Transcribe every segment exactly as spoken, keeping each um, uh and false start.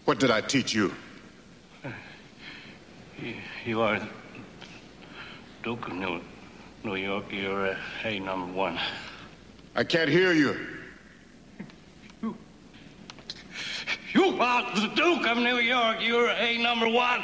What did I teach you? You, you are Duke of New, New York. You're uh, A number one. I can't hear you. You, you are the Duke of New York. You're A number one.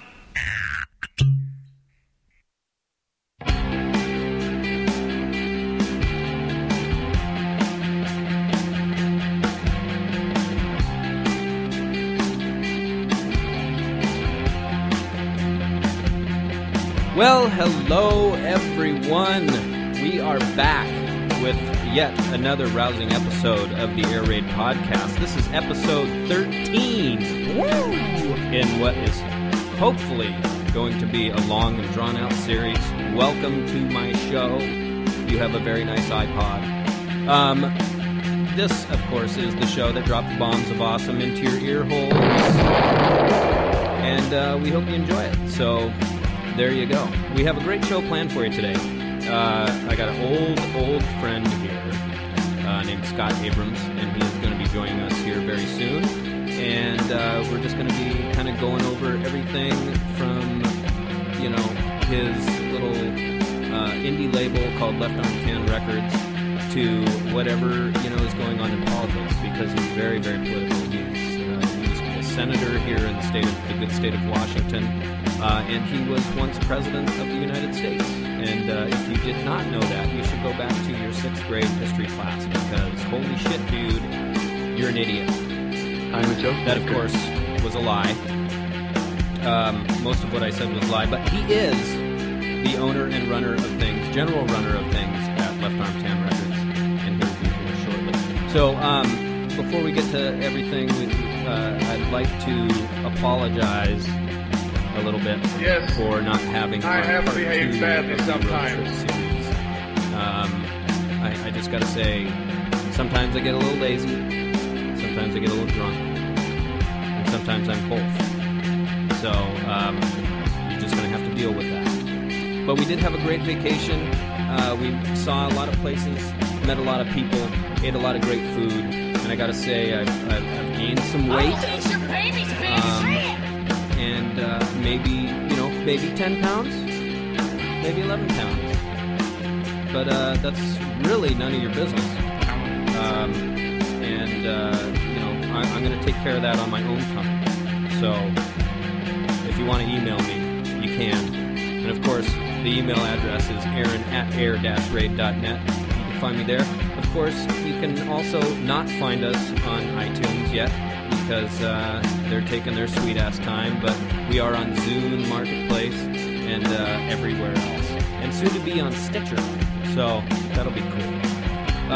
Well, hello everyone. We are back with yet another rousing episode of the Air Raid Podcast. This is episode thirteen. Woo! In what is hopefully going to be a long and drawn-out series. Welcome to my show. You have a very nice iPod. Um, this, of course, is the show that drops bombs of awesome into your ear holes. And uh, we hope you enjoy it. So there you go. We have a great show planned for you today. Uh, I got an old, old friend here uh, named Scott Abrams, and he is going to be joining us here very soon. And uh, we're just going to be kind of going over everything from, you know, his little uh, indie label called Left Arm Can Records to whatever, you know, is going on in politics, because he's very, very political. He's, uh, he's a senator here in the state of the good state of Washington. Uh, and he was once president of the United States. And uh, if you did not know that, you should go back to your sixth grade history class, because holy shit, dude, you're an idiot. I'm a joke. That, of course, was a lie. Um, most of what I said was a lie, but he is the owner and runner of things, general runner of things at Left Arm Can Records, and he'll be here shortly. So, um, before we get to everything, uh, I'd like to apologize a little bit yes. for not having I have behaved badly sometimes. Um, I, I just got to say, sometimes I get a little lazy, sometimes I get a little drunk, and sometimes I'm both. So um, you're just going to have to deal with that. But we did have a great vacation. Uh, we saw a lot of places, met a lot of people, ate a lot of great food, and I got to say, I've, I've, I've gained some weight. Oh, your baby's big um, and uh, maybe, you know, maybe ten pounds, maybe eleven pounds. But uh, that's really none of your business. Um, and, uh, you know, I, I'm going to take care of that on my own time. So if you want to email me, you can. And, of course, the email address is aaron at air dash raid dot net. You can find me there. Of course, you can also not find us on iTunes yet, because uh, they're taking their sweet-ass time, but we are on Zune Marketplace and uh, everywhere else. And soon to be on Stitcher, so that'll be cool.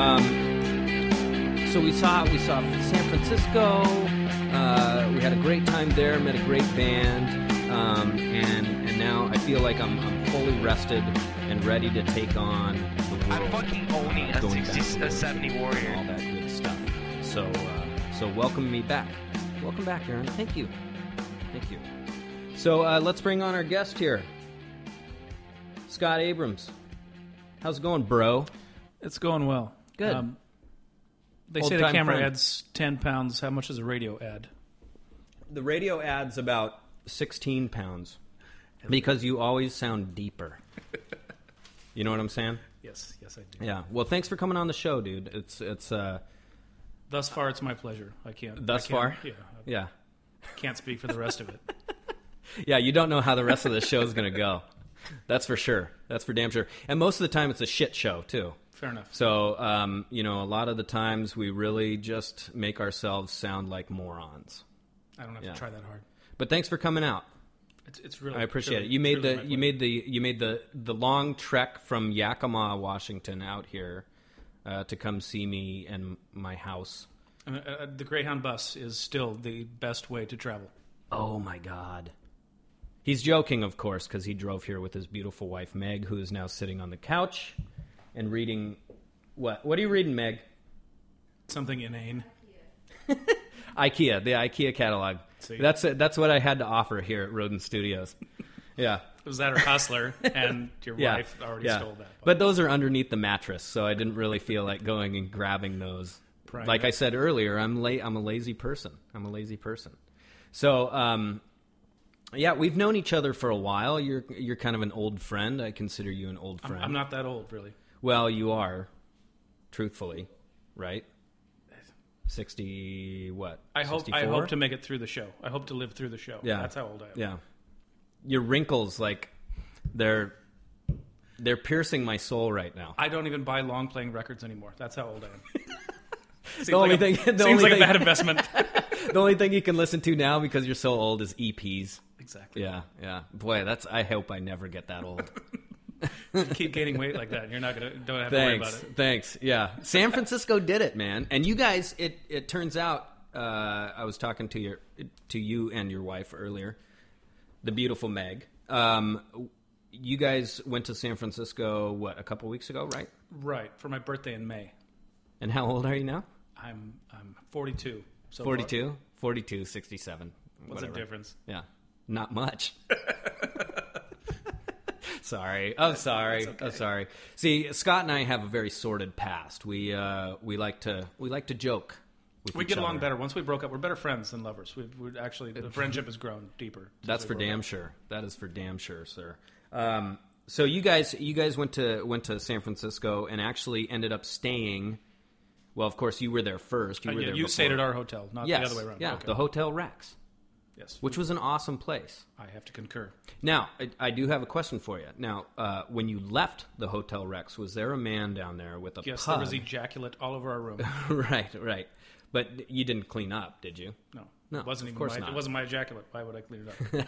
Um, so we saw we saw San Francisco. Uh, we had a great time there, met a great band, um, and and now I feel like I'm, I'm fully rested and ready to take on the world. I'm fucking owning a sixty, a seventy Warrior. And all that good stuff. So, uh, so welcome me back. Welcome back, Aaron. Thank you. Thank you. So uh, let's bring on our guest here, Scott Abrams. How's it going, bro? It's going well. Good. Um, they Old say the time camera friend. adds ten pounds. How much does a radio add? The radio adds about sixteen pounds because you always sound deeper. You know what I'm saying? Yes, yes, I do. Yeah. Well, thanks for coming on the show, dude. It's it's. Uh, Thus far, it's my pleasure. I can't. Thus I can't, far? Yeah. I yeah. can't speak for the rest of it. Yeah, you don't know how the rest of the show's going to go. That's for sure. That's for damn sure. And most of the time, it's a shit show, too. Fair enough. So, um, you know, a lot of the times we really just make ourselves sound like morons. I don't have Yeah. to try that hard. But thanks for coming out. It's, it's really. I appreciate truly, it. You made truly the my you made the you made the the long trek from Yakima, Washington, out here uh, to come see me and my house. Uh, uh, the Greyhound bus is still the best way to travel. Oh my God. He's joking, of course, because he drove here with his beautiful wife, Meg, who is now sitting on the couch and reading... What? What are you reading, Meg? Something inane. IKEA, the IKEA catalog. See? That's that's what I had to offer here at Rodin Studios. Yeah. Was that or Hustler, and your Yeah. wife already yeah. stole that. But those are underneath the mattress, so I didn't really feel like going and grabbing those. Private. Like I said earlier, I'm la- I'm a lazy person. I'm a lazy person. So, um, yeah, we've known each other for a while. You're you're kind of an old friend. I consider you an old friend. I'm, I'm not that old, really. Well, you are, truthfully, right? Sixty what? I hope sixty-four? I hope to make it through the show. I hope to live through the show. Yeah, That's how old I am. Yeah, your wrinkles, like they're they're piercing my soul right now. I don't even buy long playing records anymore. That's how old I am. Seems the only like thing, a, the seems only like thing, a bad investment. The only thing you can listen to now because you're so old is E Ps. Exactly. Yeah, yeah. Boy, that's. I hope I never get that old. You keep gaining weight like that, and you're not gonna don't have Thanks, to worry about it. Thanks. Yeah, San Francisco did it, man. And you guys, it it turns out, uh, I was talking to your to you and your wife earlier, the beautiful Meg. Um, you guys went to San Francisco what a couple weeks ago, right? Right, for my birthday in May. And how old are you now? I'm I'm forty-two. So forty-two, forty-two, sixty-seven. What's whatever. the difference? Yeah, not much. Sorry, I'm sorry, okay. I'm sorry. See, Scott and I have a very sordid past. We uh, we like to we like to joke. With We each get along other. better. Once we broke up, we're better friends than lovers. We've, we've actually the friendship has grown deeper. since That's we for broke damn up. sure. That is for damn sure, sir. Um, so you guys, you guys went to went to San Francisco and actually ended up staying. Well, of course, you were there first. You Uh, were yeah, there you before. stayed at our hotel, not yes, the other way around. Yeah, Okay. the Hotel Rex, Yes, which was an awesome place. I have to concur. Now, I, I do have a question for you. Now, uh, when you left the Hotel Rex, was there a man down there with a Yes, pug? there was ejaculate all over our room. right, right. But you didn't clean up, did you? No, No, it wasn't of even course my, not. It wasn't my ejaculate. Why would I clean it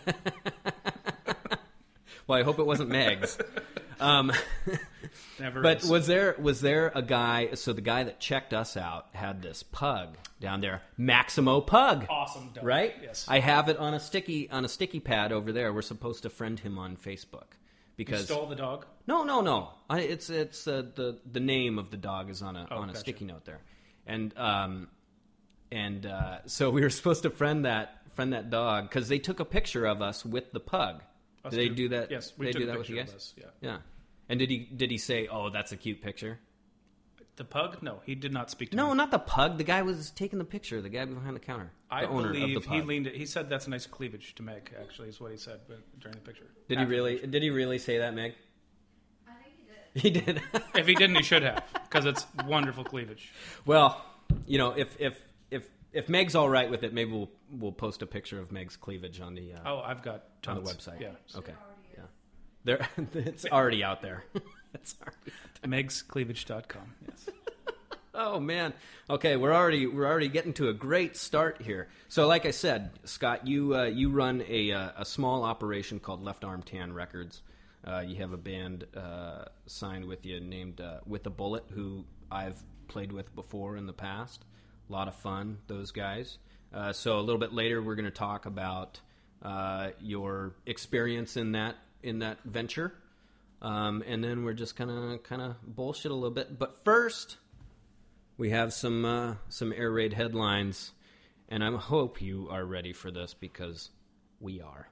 up? Well, I hope it wasn't Meg's. Um, Never. but is. was there was there a guy? So the guy that checked us out had this pug down there, Maximo Pug. awesome, dog. Right? Yes. I have it on a sticky on a sticky pad over there. We're supposed to friend him on Facebook You because stole the dog. no, no, no. I, it's it's uh, the the name of the dog is on a Oh, on a gotcha. sticky note there, and um and uh, so we were supposed to friend that friend that dog because they took a picture of us with the pug. Us Did they too. do that? Yes, we they took do a that with you picture guys. of us, yeah. Yeah. And did he did he say, "Oh, that's a cute picture"? The pug? No, he did not speak to No, me. not the pug. The guy was taking the picture. The guy behind the counter. I the owner believe of the he pug. leaned. He said that's a nice cleavage to Meg. Actually, is what he said but during the picture. Did he After the really? picture. Did he really say that, Meg? I think he did. He did. If he didn't, he should have, because it's wonderful cleavage. Well, you know, if if if if Meg's all right with it, maybe we'll we'll post a picture of Meg's cleavage on the uh, Oh, I've got on tons. the website. Yeah, Okay. Yeah. There, it's already out there. It's already out there. megs cleavage dot com. Yes. Oh man. Okay, we're already we're already getting to a great start here. So, like I said, Scott, you uh, you run a uh, a small operation called Left Arm Tan Records. Uh, you have a band uh, signed with you named uh, With a Bullet, who I've played with before in the past. A lot of fun, those guys. Uh, so a little bit later, we're going to talk about uh, your experience in that in that venture, um, and then we're just gonna kind of bullshit a little bit. But first, we have some uh, some air raid headlines, and I hope you are ready for this because we are.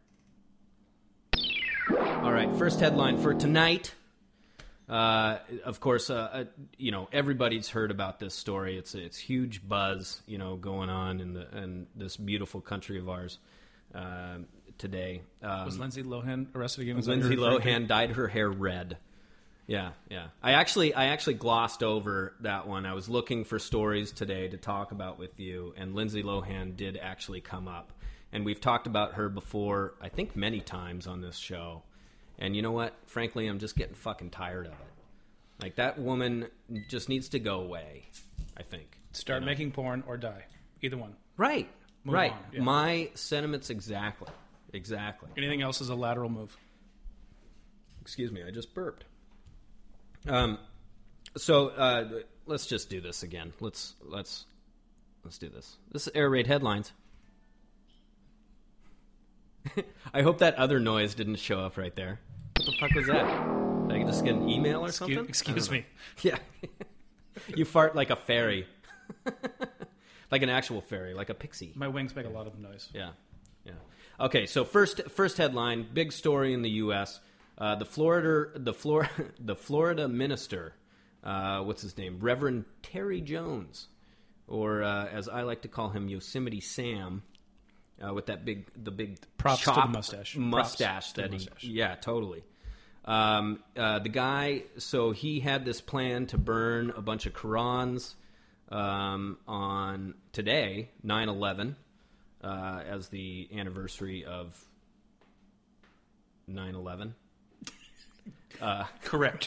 All right, first headline for tonight. Uh, of course, uh, uh, you know everybody's heard about this story. It's it's huge buzz, you know, going on in the in this beautiful country of ours uh, today. Um, Was Lindsay Lohan arrested again? Was Lindsay that her- Lohan dyed her hair red. Yeah, yeah. I actually, I actually glossed over that one. I was looking for stories today to talk about with you, and Lindsay Lohan did actually come up. And we've talked about her before, I think many times on this show. And you know what? Frankly, I'm just getting fucking tired of it. Like, that woman just needs to go away, I think. Start You know? making porn or die. Either one. Right, Move right. on, yeah. My sentiments exactly. Exactly. Anything else is a lateral move. Excuse me, I just burped. Um, so uh, let's just do this again. Let's let's let's do this. This is air raid headlines. I hope that other noise didn't show up right there. What the fuck was that? Did I just get an email or Excuse, something? excuse I me. don't know. Yeah, you fart like a fairy, like an actual fairy, like a pixie. My wings make a lot of noise. Yeah, yeah. Okay, so first, first headline, big story in the U S Uh, the Florida, the Flor- the Florida minister, uh, what's his name, Reverend Terry Jones, or uh, as I like to call him, Yosemite Sam, uh, with that big, the big Props to the chop mustache. mustache Props to that the he, mustache. yeah, totally. Um, uh, the guy, so he had this plan to burn a bunch of Qurans um, on today, nine eleven, uh, as the anniversary of nine eleven. Uh, Correct.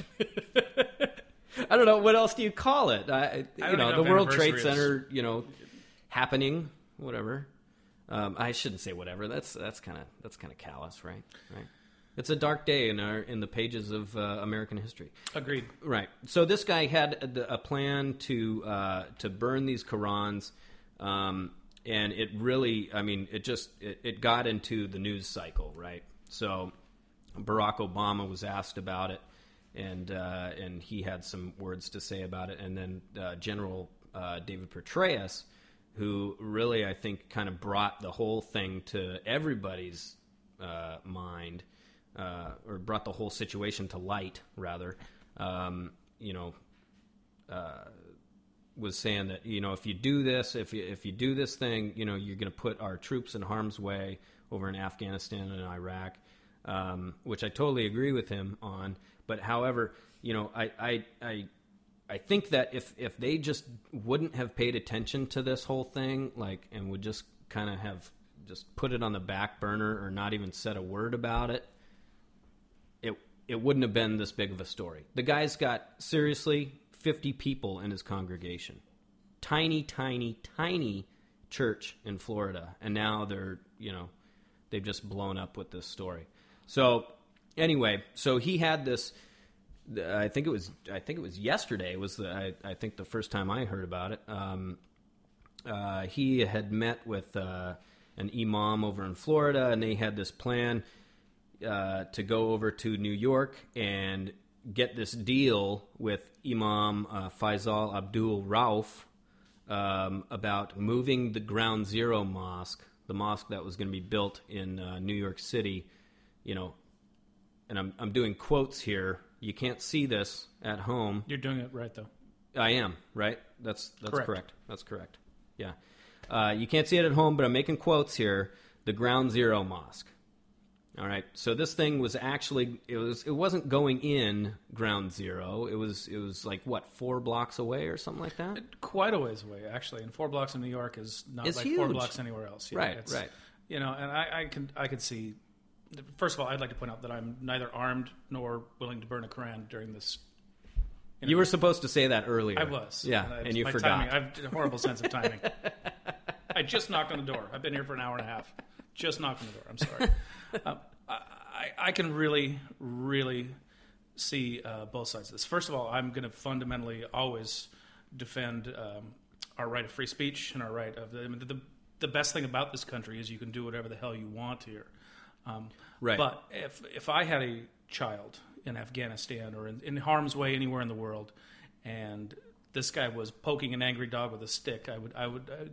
I don't know, what else do you call it? I, you don't know, know the if World Trade anniversary is- Center, you know, happening, whatever. Um, I shouldn't say whatever. That's that's kind of that's kind of callous, right? Right. It's a dark day in our in the pages of uh, American history. Agreed. Right. So this guy had a, a plan to uh, to burn these Qurans, um, and it really, I mean, it just it, it got into the news cycle, right? So Barack Obama was asked about it, and uh, and he had some words to say about it, and then uh, General uh, David Petraeus, who really, I think, kind of brought the whole thing to everybody's uh, mind. Uh, or brought the whole situation to light, rather, um, you know, uh, was saying that, you know, if you do this, if you, if you do this thing, you know, you're going to put our troops in harm's way over in Afghanistan and Iraq, um, which I totally agree with him on. But however, you know, I, I, I, I think that if, if they just wouldn't have paid attention to this whole thing, like, and would just kind of have just put it on the back burner or not even said a word about it, It it wouldn't have been this big of a story. The guy's got, seriously, fifty people in his congregation. Tiny, tiny, tiny church in Florida. And now they're, you know, they've just blown up with this story. So, anyway, so he had this, I think it was, I think it was yesterday was the, I, I think the first time I heard about it. Um, uh, he had met with uh, an imam over in Florida, and they had this plan Uh, to go over to New York and get this deal with Imam uh, Faisal Abdul Rauf um, about moving the Ground Zero Mosque, the mosque that was going to be built in uh, New York City, you know, and I'm I'm doing quotes here. You can't see this at home. You're doing it right, though. I am, right? That's that's Correct. correct. That's correct. Yeah. Uh, you can't see it at home, but I'm making quotes here. The Ground Zero Mosque. All right. So this thing was actually it was it wasn't going in Ground Zero. It was it was like what, four blocks away or something like that? Quite a ways away, actually. And four blocks in New York is not It's like four huge. blocks anywhere else. Yeah, Right, it's- right. You know, and I, I can I could see. First of all, I'd like to point out that I'm neither armed nor willing to burn a Quran during this. know, You were supposed to say that earlier. I was. Yeah, I- and you my forgot. Timing, I have a horrible sense of timing. I just knocked on the door. I've been here for an hour and a half. Just knocked on the door. I'm sorry. um, I, I can really, really see uh, both sides of this. First of all, I'm going to fundamentally always defend um, our right of free speech and our right of the, I mean, the the best thing about this country is you can do whatever the hell you want here. Um, Right. But if if I had a child in Afghanistan or in, in harm's way anywhere in the world, and this guy was poking an angry dog with a stick, I would I would. I,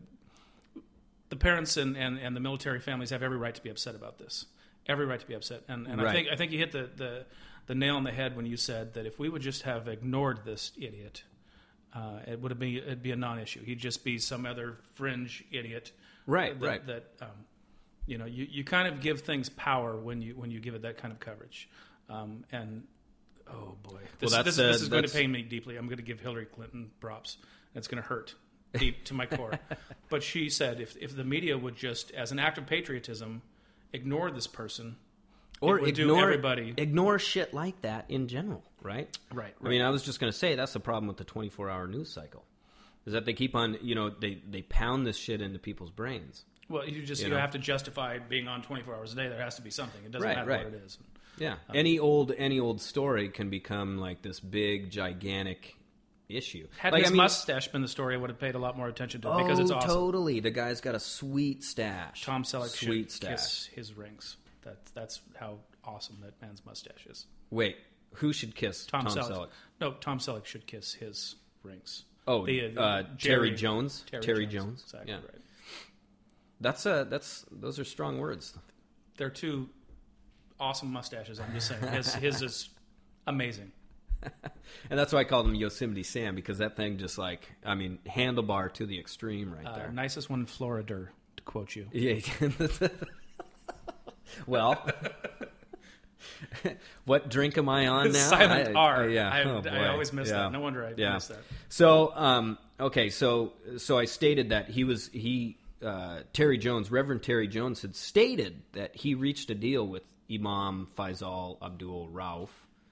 the parents and, and, and the military families have every right to be upset about this. Every right to be upset, and and Right. I think I think you hit the, the the nail on the head when you said that if we would just have ignored this idiot, uh, it would be it'd be a non-issue. He'd just be some other fringe idiot, Right, that, right. That um, you know, you, you kind of give things power when you when you give it that kind of coverage, um, and oh boy, this, that's, this, uh, this is going to that's- pain me deeply. I'm going to give Hillary Clinton props. It's going to hurt deep to my core. But she said if if the media would just, as an act of patriotism, ignore this person, Or it would ignore do everybody. ignore shit like that in general, right? Right, I mean, I was just going to say that's the problem with the twenty-four hour news cycle, is that they keep on, you know, they, they pound this shit into people's brains. Well, you just You you, know? have to justify being on twenty-four hours a day. There has to be something. It doesn't Right, matter right. what it is. Yeah, any old any old story can become like this big gigantic issue. Had like, his I mean, mustache been the story, I would have paid a lot more attention to it oh, because it's awesome. totally. The guy's got a sweet stash. Tom Selleck sweet should stash. kiss his rings. That's that's how awesome that man's mustache is. Wait, who should kiss Tom, Tom, Selleck. Selleck? No, Tom Selleck should kiss his rings. Oh, The, uh, Terry Jones. Terry, Terry Jones. Jones. Exactly Yeah. right. That's uh that's those are strong words. They're two awesome mustaches. I'm just saying, his his is amazing. And that's why I called him Yosemite Sam, because that thing just like, I mean, handlebar to the extreme right Uh, there. nicest one in Florida, to quote you. Yeah. Well, what drink am I on now? Silent I, R. I, yeah. I, Oh, I boy. always miss Yeah. that. No wonder I Yeah. missed that. So, um, okay, so so I stated that he was he uh, Terry Jones, Reverend Terry Jones, had stated that he reached a deal with Imam Faisal Abdul Rauf,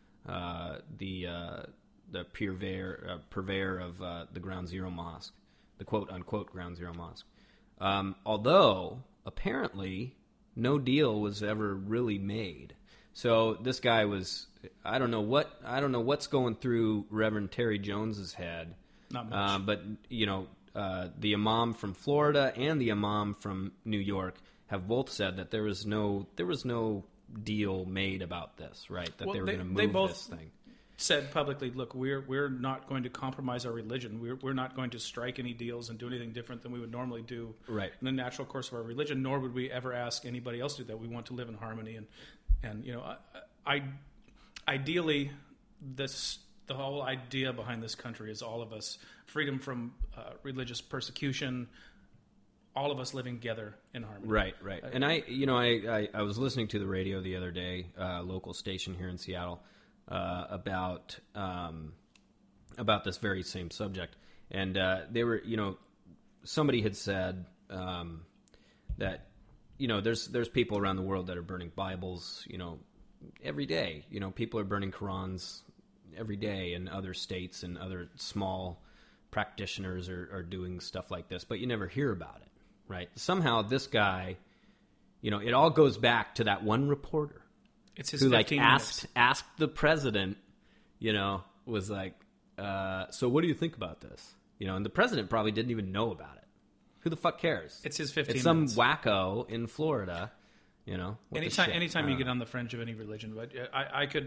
uh, the uh, the purveyor uh, purveyor of uh, the Ground Zero Mosque, the quote unquote Ground Zero Mosque. Um, although apparently no deal was ever really made. So this guy was, I don't know what, I don't know what's going through Reverend Terry Jones's head. Not much. Uh, but, you know, uh, the imam from Florida and the imam from New York have both said that there was no, there was no deal made about this, right? That Well, they were they- going to they move both- this thing. Said publicly, look, we're we're not going to compromise our religion. We're we're not going to strike any deals and do anything different than we would normally do Right. in the natural course of our religion. Nor would we ever ask anybody else to do that. We want to live in harmony, and and you know, I, I ideally, this the whole idea behind this country is all of us freedom from uh, religious persecution. All of us living together in harmony. Right, right. And I, you know, I, I, I was listening to the radio the other day, uh, local station here in Seattle, uh, about um, about this very same subject, and uh, they were, you know, somebody had said um, that, you know, there's there's people around the world that are burning Bibles, you know, every day. You know, people are burning Qurans every day in other states, and other small practitioners are, are doing stuff like this, but you never hear about it. Right. Somehow this guy, you know, it all goes back to that one reporter It's his who like fifteen asked minutes. asked the president, you know, was like, uh, so what do you think about this? You know, and the president probably didn't even know about it. Who the fuck cares? It's his fifteen It's some minutes. wacko in Florida, you know. what the Anytime, shit? anytime I you don't get know. on the fringe of any religion, but uh, I, I could,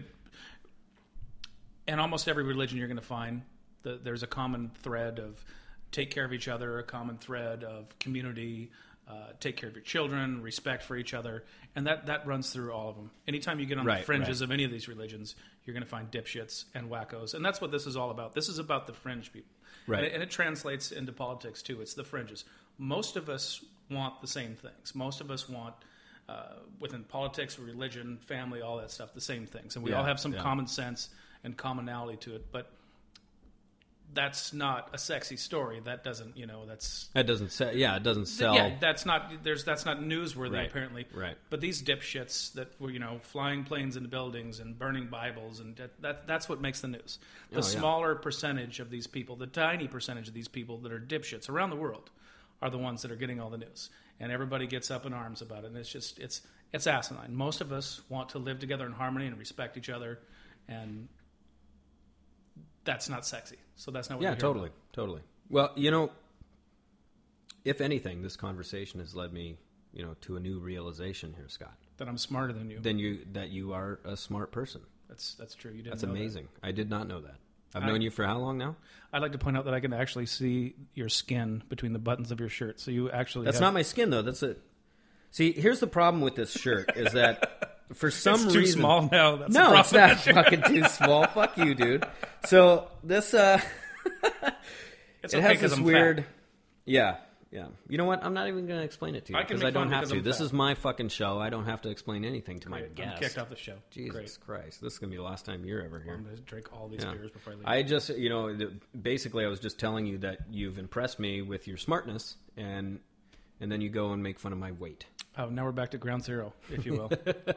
in almost every religion, you're going to find that there's a common thread of take care of each other, a common thread of community, uh, take care of your children, respect for each other, and that, that runs through all of them. Anytime you get on Right, the fringes right. of any of these religions, you're going to find dipshits and wackos, and that's what this is all about. This is about the fringe people, Right. and, it, and it translates into politics too. It's the fringes. Most of us want the same things. Most of us want. Uh, within politics, religion, family, all that stuff, the same things. And we Yeah, all have some yeah. common sense and commonality to it. But that's not a sexy story. That doesn't, you know, that's... That doesn't sell. Yeah, it doesn't sell. Yeah, that's not, there's, that's not newsworthy, Right, apparently. right. But these dipshits that were, you know, flying planes into buildings and burning Bibles, and that, that that's what makes the news. The Oh, yeah. smaller percentage of these people, the tiny percentage of these people that are dipshits around the world are the ones that are getting all the news. And everybody gets up in arms about it. And it's just, it's it's asinine. Most of us want to live together in harmony and respect each other. And that's not sexy. So that's not what Yeah, you're hearing totally, about. totally. Well, you know, if anything, this conversation has led me, you know, to a new realization here, Scott. That I'm smarter than you. Then you that you are a smart person. That's that's true. You didn't That's know that. amazing. I did not know that. I've I- known you for how long now? I'd like to point out that I can actually see your skin between the buttons of your shirt. So you actually That's have, not my skin, though. That's it. See, here's the problem with this shirt is that for some it's too reason, small now. That's no, the it's problem. not fucking too small. Fuck you, dude. So this, uh, It's it okay has 'cause this I'm weird. fat. Yeah, yeah. You know what? I'm not even going to explain it to you I can because make I don't fun have because to. I'm This fat. is my fucking show. I don't have to explain anything to my Great. guest. I'm kicked off the show. Jesus Great. Christ, this is going to be the last time you're ever here. I'm going to drink all these Yeah. beers before I leave. I just, you know, the- basically, I was just telling you that you've impressed me with your smartness, and and then you go and make fun of my weight. Oh, now we're back to ground zero, if you will.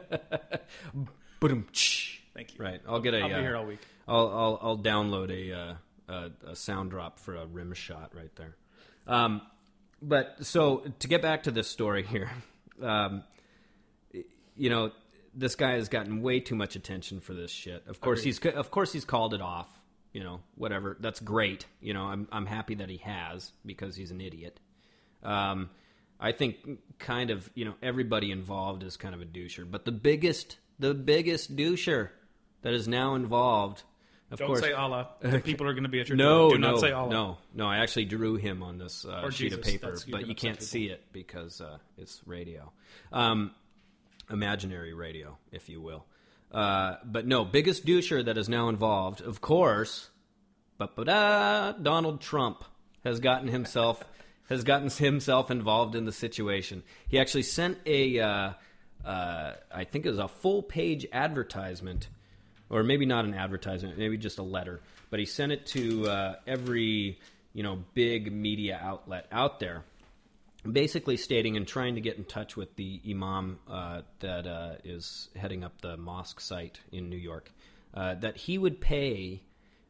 Boom. Thank you. Right. I'll get a. I'll be uh, here all week. I'll I'll, I'll download a, uh, a a sound drop for a rim shot right there. Um, but so to get back to this story here, um, you know, this guy has gotten way too much attention for this shit. Of course, Agreed. he's of course he's called it off. You know, whatever. That's great. You know, I'm I'm happy that he has because he's an idiot. Um, I think kind of, you know, everybody involved is kind of a doucher, but the biggest the biggest doucher that is now involved, of Don't course. say Allah. The people are going to be at your No, door. Do no, not say Allah. no, no. I actually drew him on this uh, Or sheet of Jesus. paper, That's- you but can you upset can't people. see it because uh, it's radio, um, imaginary radio, if you will. Uh, but no, biggest doucher that is now involved, of course. But Donald Trump has gotten himself has gotten himself involved in the situation. He actually sent a, uh, uh, I think it was a full-page advertisement, or maybe not an advertisement, maybe just a letter, but he sent it to uh, every, you know, big media outlet out there, basically stating and trying to get in touch with the imam uh, that uh, is heading up the mosque site in New York, uh, that he would pay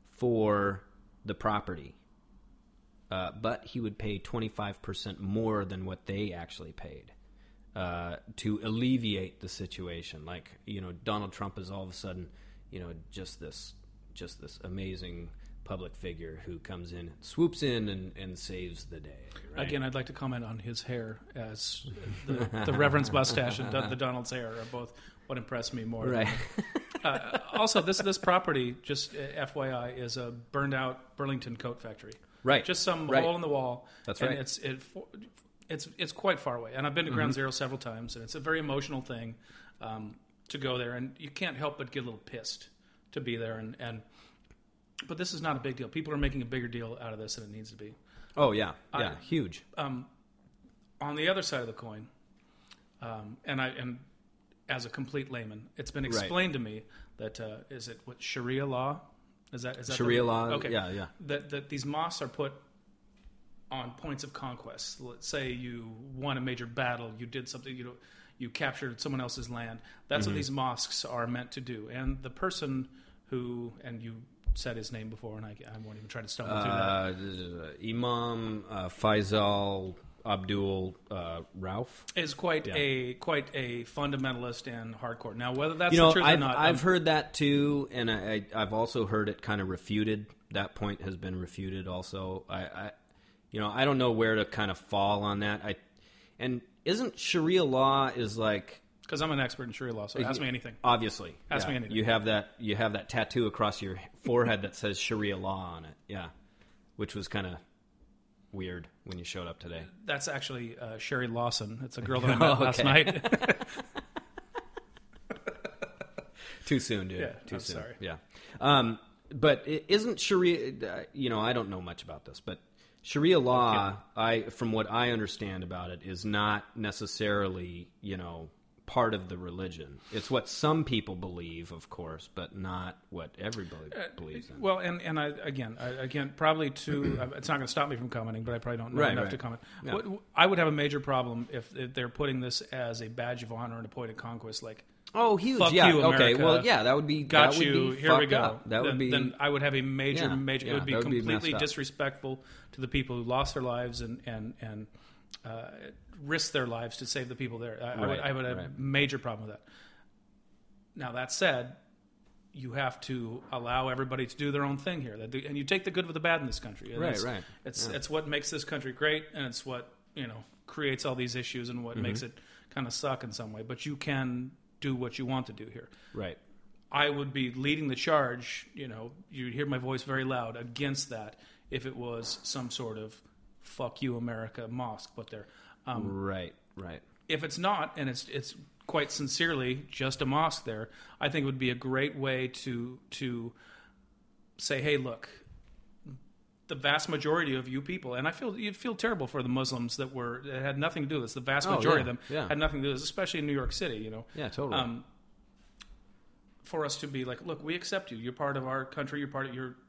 for the property, uh, but he would pay twenty-five percent more than what they actually paid uh, to alleviate the situation. Like, you know, Donald Trump is all of a sudden, you know, just this, just this amazing public figure who comes in, swoops in, and, and saves the day. Right? Again, I'd like to comment on his hair, as the, the Reverend's mustache and the Donald's hair are both what impressed me more. Right. uh, also, this this property, just F Y I, is a burned out Burlington coat factory. Right. Just some right. hole in the wall. That's and right. It's it, it's it's quite far away, and I've been to Ground mm-hmm. Zero several times, and it's a very emotional thing um, to go there, and you can't help but get a little pissed to be there, and, and but this is not a big deal. People are making a bigger deal out of this than it needs to be. Oh yeah, yeah, I, huge. Um, on the other side of the coin, um, and I and as a complete layman, it's been explained right. to me that uh, is it what Sharia law? Is that is that Sharia the, law? Okay, yeah, yeah. That that these mosques are put on points of conquest. Let's say you won a major battle, you did something, you know, you captured someone else's land. That's mm-hmm. what these mosques are meant to do. And the person who, and you said his name before, and I, I won't even try to stumble uh, through that. Imam uh, Faisal Abdul uh, Rauf is quite yeah. a quite a fundamentalist and hardcore. Now, whether that's you know, the truth I've, or not, I've um, heard that too, and I, I've also heard it kind of refuted. That point has been refuted. Also, I, I, you know, I don't know where to kind of fall on that. I, and isn't Sharia law is like. Because I'm an expert in Sharia law, so ask me anything. Obviously. Ask yeah. me anything. You have that you have that tattoo across your forehead that says Sharia law on it. Yeah. Which was kind of weird when you showed up today. That's actually uh, Sherry Lawson. It's a girl that I met oh, okay. last night. Too soon, dude. Yeah, Too I'm soon. sorry. Yeah. Um, but isn't Sharia, uh, you know, I don't know much about this, but Sharia law, I from what I understand about it, is not necessarily, you know, part of the religion. It's what some people believe, of course, but not what everybody uh, believes in. Well, and, and I, again, I, again, probably too, it's not going to stop me from commenting, but I probably don't know right, enough right. to comment. Yeah. What, I would have a major problem if, if they're putting this as a badge of honor and a point of conquest, like, oh, huge, fuck yeah, you, America. Okay, well, yeah, that would be, got that would you, be here we go. Up. That then, would be, then I would have a major, yeah, major, yeah, it would be would completely be disrespectful to the people who lost their lives and, and, and uh, risked their lives to save the people there. I, right, I would, I would have right. a major problem with that. Now, that said, you have to allow everybody to do their own thing here. And you take the good with the bad in this country. And right, it's, right. It's, yeah. it's what makes this country great, and it's what, you know, creates all these issues and what mm-hmm. makes it kind of suck in some way. But you can do what you want to do here. Right. I would be leading the charge, you know, you'd hear my voice very loud against that if it was some sort of fuck you, America mosque put there. Um, right, right. If it's not, and it's it's quite sincerely just a mosque there, I think it would be a great way to to say, hey, look, the vast majority of you people, and I feel you'd feel terrible for the Muslims that were that had nothing to do with this. The vast oh, majority yeah, of them yeah. had nothing to do with this, especially in New York City, you know. Yeah, totally. Um, for us to be like, look, we accept you. You're part of our country. You're part of your.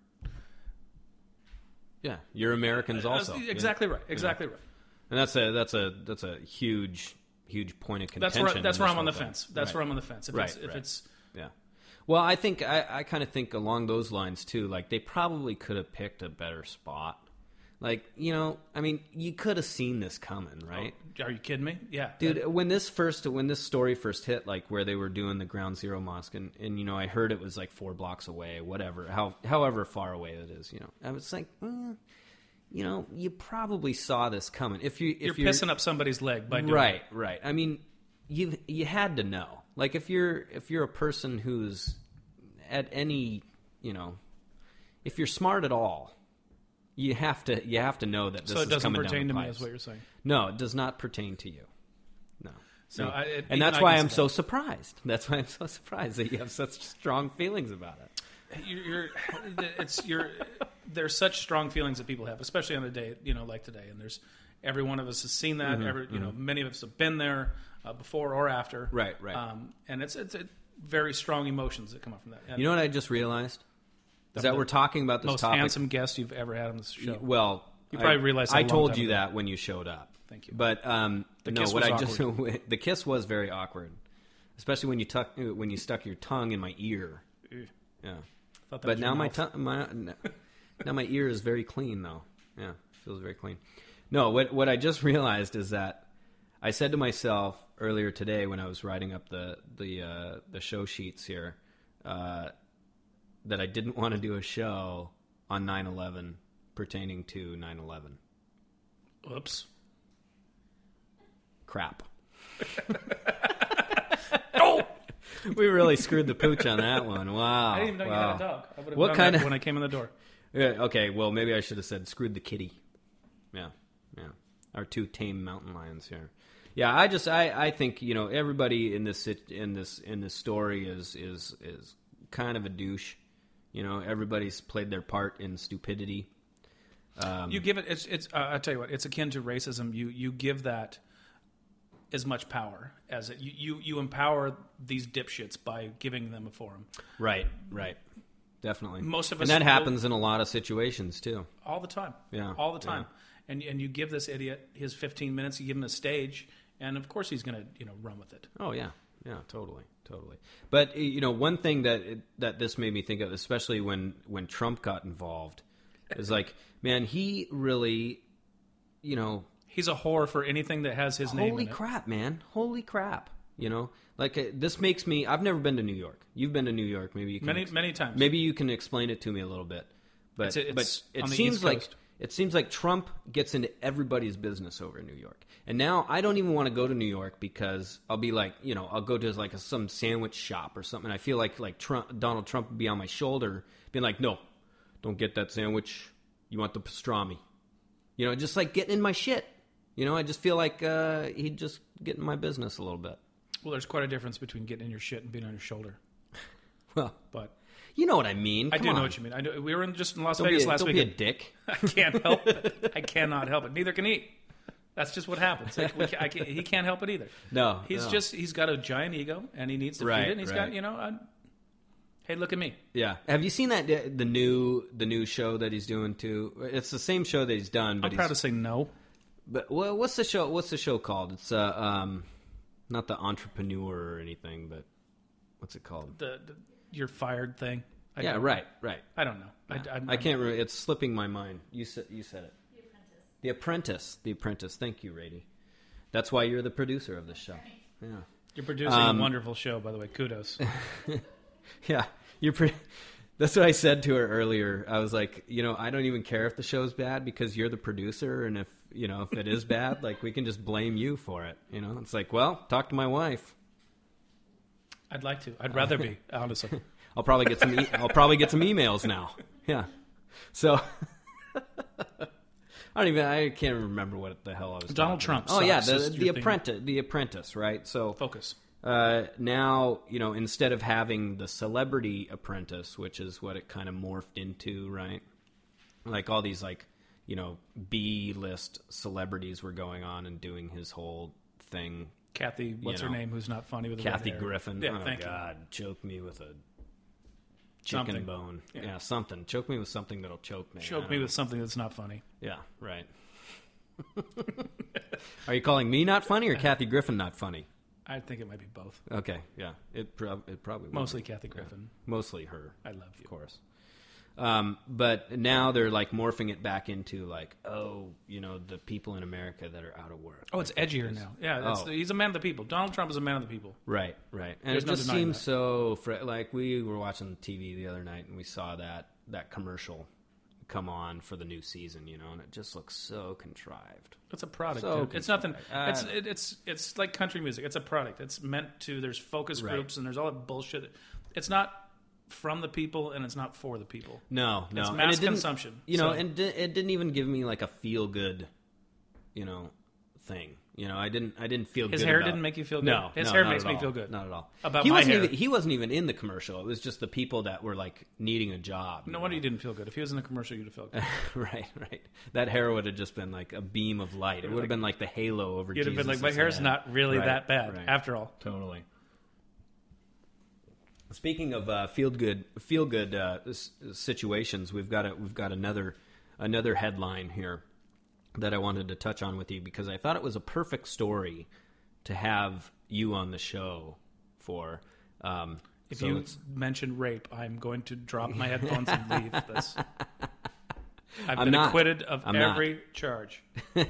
Yeah, you're Americans also. Uh, exactly yeah. right. Exactly yeah. right. And that's a that's a that's a huge huge point of that's contention. where that's where I'm on the thing. fence. That's right. where I'm on the fence. If right. It's, if right. it's yeah. Well, I think I, I kind of think along those lines too. Like they probably could have picked a better spot. Like, you know, I mean, you could have seen this coming, right? Oh, are you kidding me? Yeah, dude. That, when this first, when this story first hit, like where they were doing the Ground Zero mosque, and, and you know, I heard it was like four blocks away, whatever, how however far away it is. You know, I was like, mm, you know, you probably saw this coming. If you if you're, you're pissing up somebody's leg by doing right, it. right. I mean, you you had to know. Like if you're if you're a person who's at any, you know, if you're smart at all. You have to you have to know that this so it is doesn't coming pertain down to the me, is what you're saying. No, it does not pertain to you. No. So, no I, it, and that's I why I'm so that. surprised. That's why I'm so surprised that you have such strong feelings about it. You're, you're it's you're there's such strong feelings that people have, especially on a day, you know, like today. And there's Every one of us has seen that. Mm-hmm, Every, you mm-hmm. know, many of us have been there uh, before or after. Right, right. Um, and it's it's it, very strong emotions that come up from that. And You know what I just realized? Is that the we're talking about this most topic. handsome guest you've ever had on this show. Well, You probably I, realized that I a long told time you ago. that when you showed up. Thank you. But um, The no, kiss what was I just the kiss was very awkward, especially when you tuck when you stuck your tongue in my ear. Ew. Yeah. Thought that But was now your my mouth. tongue, my now my ear is very clean though. Yeah, feels very clean. No, what what I just realized is that I said to myself earlier today when I was writing up the the uh, the show sheets here uh, that I didn't want to do a show on nine eleven pertaining to nine eleven. Oops. Crap. Oh! We really screwed the pooch on that one. Wow. I didn't even know wow. you had a dog. I would have What done kind that of- when I came in the door. Yeah, okay, well, maybe I should have said screwed the kitty. Yeah, yeah. Our two tame mountain lions here. Yeah, I just, I, I think, you know, everybody in this sit- in this in this story is is is kind of a douche. You know, everybody's played their part in stupidity. Um, You give it. It's. It's. Uh, I'll tell you what. It's akin to racism. You. You give that as much power as it. You. You, you empower these dipshits by giving them a forum right, right, definitely. Most of and us that will- happens in a lot of situations too. all the time. Yeah, All the time. yeah. And and you give this idiot his fifteen minutes. You give him a stage, and of course he's going to you know run with it. Oh yeah, yeah, totally, totally. But you know, one thing that that this made me think of, especially when when Trump got involved, is like, man, he really, you know, He's a whore for anything that has his name holy in it. crap, man, holy crap, you know, like uh, this makes me. I've never been to New York. You've been to New York, maybe you can Many ex- many times. Maybe you can explain it to me a little bit. But It's- it's but it on the seems East like. Coast. It seems like Trump gets into everybody's business over in New York. And now I don't even want to go to New York because I'll be like, you know, I'll go to like a, some sandwich shop or something. I feel like like Trump, Donald Trump would be on my shoulder being like, no, don't get that sandwich. You want the pastrami. You know, just like getting in my shit. You know, I just feel like uh, he'd just get in my business a little bit. Well, there's quite a difference between getting in your shit and being on your shoulder. Well, But you know what I mean. I Come do on. know what you mean. I know, we were in, just in Las Don't, be Vegas a, last don't week. be a dick. I can't help it. I cannot help it. Neither can he. That's just what happens. Like, we can, I can't, he can't help it either. No, he's no. just he's got a giant ego and he needs to Right, feed it. And he's right. got you know, uh, hey, look at me. Yeah. Have you seen that uh, the new the new show that he's doing too? It's the same show that he's done, but I'm proud to he's, say no. but well, what's the show? What's the show called? It's uh um not The Entrepreneur or anything, but what's it called? The, the you're fired thing. I yeah, don't- right, right. I don't know. I, I'm, I can't remember. It's slipping my mind. You said you said it. The Apprentice. The Apprentice. Thank you, Rady. That's why you're the producer of this show. Yeah. You're producing Um, a wonderful show, by the way. Kudos. Yeah, you're pretty. That's what I said to her earlier. I was like, you know, I don't even care if the show's bad because you're the producer, and if you know if it is bad, like we can just blame you for it. You know, it's like, well, talk to my wife. I'd like to. I'd rather be honestly. I'll probably get some. E- I'll probably get some emails now. Yeah. So I don't even. I can't remember what the hell I was. Donald talking Trump about. Oh yeah, sucks, the, is the your thing. apprentice. The Apprentice. Right. So Focus. Uh, now, you know, instead of having the Celebrity Apprentice, which is what it kind of morphed into, right? Like all these, like, you know, B-list celebrities were going on and doing his whole thing. Kathy, what's You her know. name? Who's not funny with the Kathy red hair? Griffin. Yeah, oh, thank God. Choke me with a chicken Something. bone. Yeah. Yeah. something. Choke me with something that'll choke me. you. I Choke don't me know. with something that's not funny. Yeah, right. Are you calling me not funny or Kathy Griffin not funny? I think it might be both. Okay, yeah. It, prob- it probably would Mostly be. Kathy Griffin. Mostly her. I love you. Of course. Um, but now they're like morphing it back into like, oh, you know, the people in America that are out of work. Oh, it's Like, edgier it's- now. Yeah, it's, Oh. he's a man of the people. Donald Trump is a man of the people. Right, right. And There's it no just denying seems that. so fr- like we were watching T V the other night and we saw that that commercial come on for the new season, you know, and it just looks so contrived. It's a product. So dude. It's nothing. contrived. It's Uh, it, it's it's like country music. It's a product. It's meant to. There's focus Right. groups and there's all that bullshit. It's not from the people and it's not for the people. No, no. It's And mass it didn't- consumption, You know, so- and di- it didn't even give me like a feel good, you know, thing. You know, I didn't. I didn't feel His good hair about- didn't make you feel good? No, His no, hair not makes at me all. feel good. Not at all. About he my wasn't hair. even. He wasn't even in the commercial. It was just the people that were like needing a job. No wonder you didn't feel good. If he was in the commercial, you'd have felt good. Right, right. That hair would have just been like a beam of light. It would have been like the halo over. You'd have been like, Jesus' my hair's head. not really Right, that bad, right. after all. Totally. Speaking of uh, feel good, feel good uh, s- situations, we've got a, we've got another another headline here that I wanted to touch on with you because I thought it was a perfect story to have you on the show for. Um, If so you it's- mention rape, I'm going to drop my headphones and leave this. I've I'm been not. acquitted of I'm not. every charge. uh,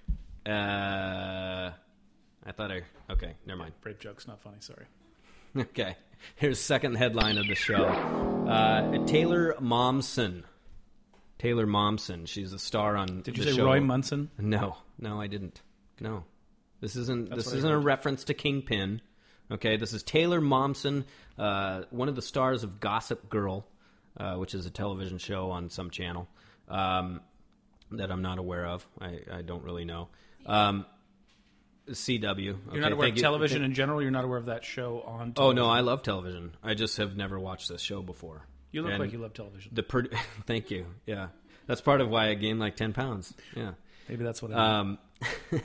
I thought I okay, never mind. Rape joke's not funny, sorry. Okay, here's the second headline of the show. Uh, Taylor Momsen. Taylor Momsen. She's a star on Did you the say show. Roy Munson? No, no, I didn't. No, this isn't. That's this what I isn't a heard. reference to Kingpin. Okay, this is Taylor Momsen, uh, one of the stars of Gossip Girl, uh, which is a television show on some channel um, that I'm not aware of. I, I don't really know. Um, C W. You're not aware of television in general? You're not aware of that show on television? Oh, no, I love television. I just have never watched this show before. You look And like you love television. The pro- Thank you. Yeah. That's part of why I gained like ten pounds. Yeah. Maybe that's what I mean. Um,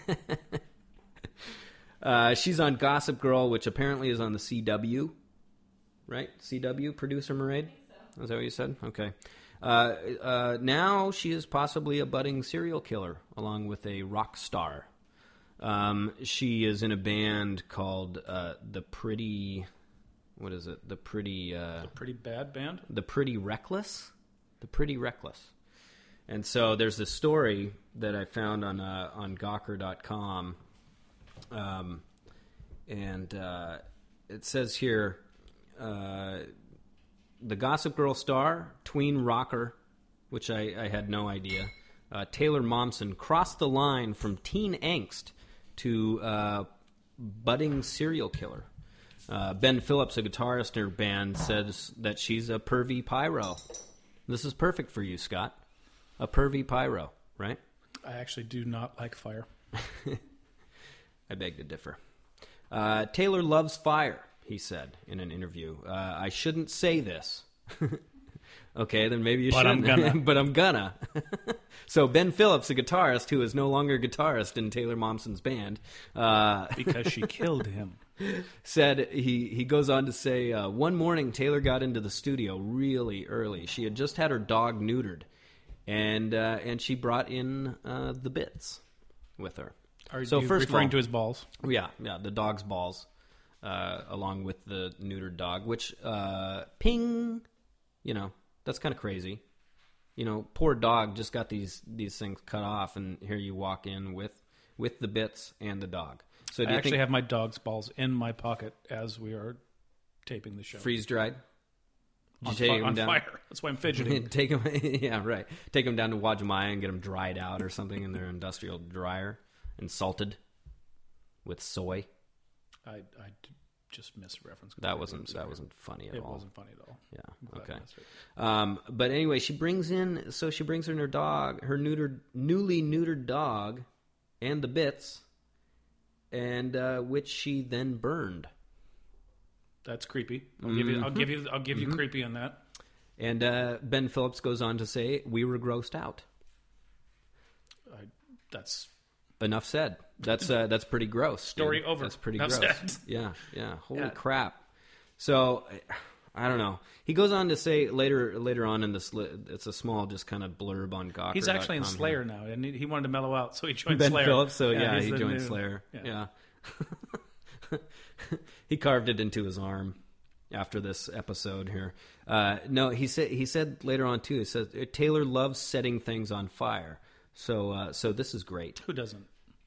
uh, she's on Gossip Girl, which apparently is on the C W. Right? C W, producer Mairead? Is that what you said? Okay. Uh, uh, now she is possibly a budding serial killer, along with a rock star. Um, she is in a band called uh, the Pretty... What is it? The Pretty... Uh, Pretty bad band? The Pretty Reckless? The Pretty Reckless. And so there's this story that I found on uh, on Gawker dot com. Um, and uh, it says here, uh, the Gossip Girl star, tween rocker, which I, I had no idea, uh, Taylor Momsen, crossed the line from teen angst to uh, budding serial killer. Uh, Ben Phillips, a guitarist in her band, says that she's a pervy pyro. This is perfect for you, Scott. A pervy pyro, right? I actually do not like fire. I beg to differ. Uh, Taylor loves fire, he said in an interview. Uh, I shouldn't say this. Okay, then maybe you But I'm shouldn't. gonna. But I'm gonna. So Ben Phillips, a guitarist who is no longer a guitarist in Taylor Momsen's band, uh, Because she killed him. said he, he goes on to say, uh, one morning Taylor got into the studio really early. She had just had her dog neutered, and uh, and she brought in uh, the bits with her. Are So you first of referring all- to his balls? Yeah, yeah, the dog's balls, uh, along with the neutered dog, which, uh, ping, you know, that's kind of crazy. You know, poor dog just got these these things cut off, and here you walk in with with the bits and the dog. So do I you actually think have my dog's balls in my pocket as we are taping the show. freeze dried? Did on, you take fi- him on down? fire. That's why I'm fidgeting. Take them, yeah, right. Take them down to Wajimaya and get them dried out or something in their industrial dryer and salted with soy. I, I d- just misreferenced. That wasn't completely. that wasn't funny at It all. wasn't funny at all. I'm Yeah. glad Okay. I missed it. Um, but anyway, she brings in. So she brings in her dog, her neutered, newly neutered dog, and the bits, and uh, which she then burned. That's creepy. I'll give you. I'll give you. I'll give Mm-hmm. you creepy on that. And uh, Ben Phillips goes on to say, "We were grossed out." I, that's Enough said. That's uh, that's pretty gross. Story dude. over. That's pretty Enough gross. said. Yeah, yeah. Holy Yeah. crap. So I don't know. He goes on to say later later on in this. Li- it's a small, just kind of blurb on Gawker. he's actually in dot com Slayer now, and he, he wanted to mellow out, so he joined Ben Slayer. Phillips. So yeah, he's he the joined new- Slayer. Yeah. Yeah. He carved it into his arm after this episode here. Uh, no, he said he said later on too. He says Taylor loves setting things on fire. So uh, so this is great. Who doesn't?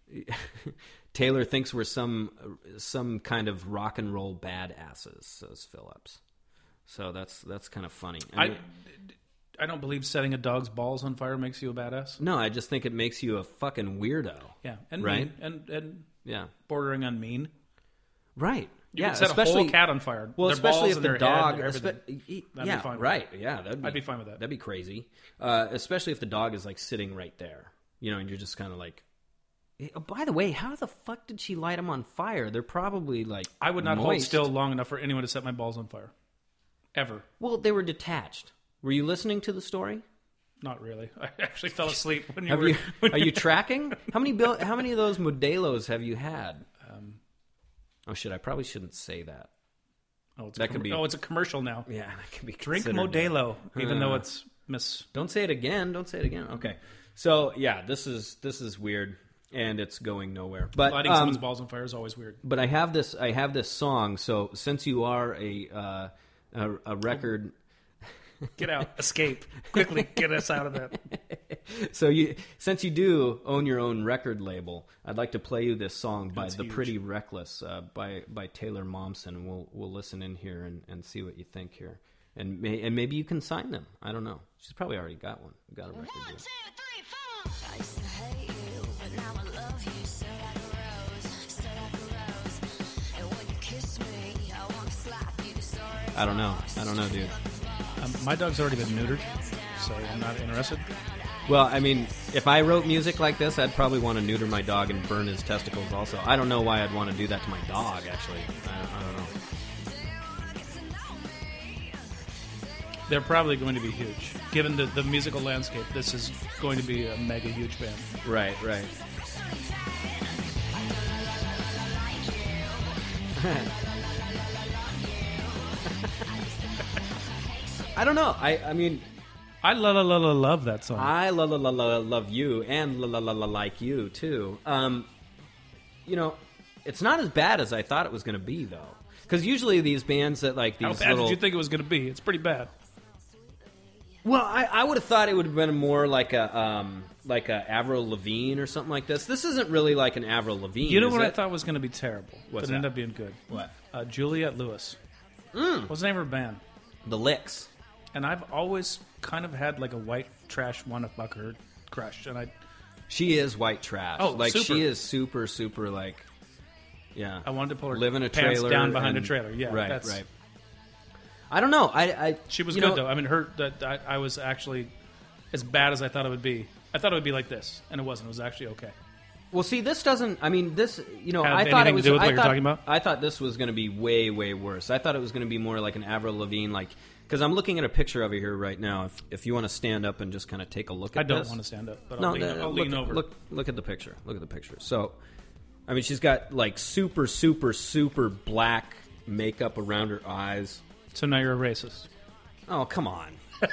Taylor thinks we're some some kind of rock and roll badasses, says Phillips. So that's that's kind of funny. I mean, I, I don't believe setting a dog's balls on fire makes you a badass. no, I just think it makes you a fucking weirdo. Yeah, and Right? mean, and and Yeah, bordering on mean. right. You yeah, could set especially a whole cat on fire. Well, Their especially balls if and the their dog, head, everything. espe- y- That'd yeah, be fine with right, yeah, that'd be, I'd be fine with that. That'd be crazy, uh, especially if the dog is like sitting right there, you know, and you're just kind of like, Oh, by the way, how the fuck did she light them on fire? They're probably like I would not hold moist. still long enough for anyone to set my balls on fire. Ever. Well, they were detached. Were you listening to the story? Not really. I actually fell asleep when you Have were... you, when are you tracking? How many bil- How many of those Modelos have you had? Um, oh, shit, I probably shouldn't say that. oh, it's That a could commer- be- Oh, it's a commercial now. Yeah, that could be Drink considered- Modelo, even though Uh. it's Miss... Don't say it again. Don't say it again. Okay. So, yeah, this is this is weird, and it's going nowhere. But Lighting um, someone's balls on fire is always weird. But I have this. I have this song. So since you are a uh, a, a record, Get out. Escape. Quickly get us out of that. so you since you do own your own record label, I'd like to play you this song by That's The huge. Pretty Reckless uh, by by Taylor Momsen. We'll we'll listen in here and, and see what you think here, and may, and maybe you can sign them. I don't know. She's probably already got one. Got a record deal. I used to hate you, but now I love you so like a rose, so like a rose. And when you kiss me, I want to slap you. Sorry. I don't know. I don't know, dude. Um, my dog's already been neutered, so I'm not interested. Well, I mean, if I wrote music like this, I'd probably want to neuter my dog and burn his testicles also. I don't know why I'd want to do that to my dog, actually. I don't, I don't know. They're probably going to be huge. Given the, the musical landscape, this is going to be a mega huge band. Right, right. I don't know. I, I mean, I la la la la love that song. I la la la la love you and la la la la like you too. Um, you know, it's not as bad as I thought it was going to be though. Because usually these bands that like these How bad little, did you think it was going to be? It's pretty bad. well, I, I would have thought it would have been more like a um, like a Avril Lavigne or something like this. This isn't really like an Avril Lavigne. You know is what I it? thought was going to be terrible, What's but it ended that? up being good. What? Uh, Juliette Lewis. Mm. What's the name of her band? The Licks. And I've always kind of had like a white trash one about her crush, and I She is white trash. Oh, like super. she is super, super like, yeah. I wanted to pull her live in a pants trailer down behind and- a trailer. Yeah, right, that's, right. I don't know. I, I She was you good know, though. I mean, her. That I, I was actually as bad as I thought it would be. I thought it would be like this, and it wasn't. It was actually okay. Well, see, this doesn't. I mean, this. You know, Have I thought it anything to was. do with I what you're thought, talking about? I thought this was going to be way, way worse. I thought it was going to be more like an Avril Lavigne, like because I'm looking at a picture of her here right now. If if you want to stand up and just kind of take a look at I don't this. want to stand up, but No, I'll, lean, no, I'll look, lean over. Look, look at the picture. Look at the picture. So, I mean, she's got like super, super, super black makeup around her eyes. So now you're a racist. Oh, come on.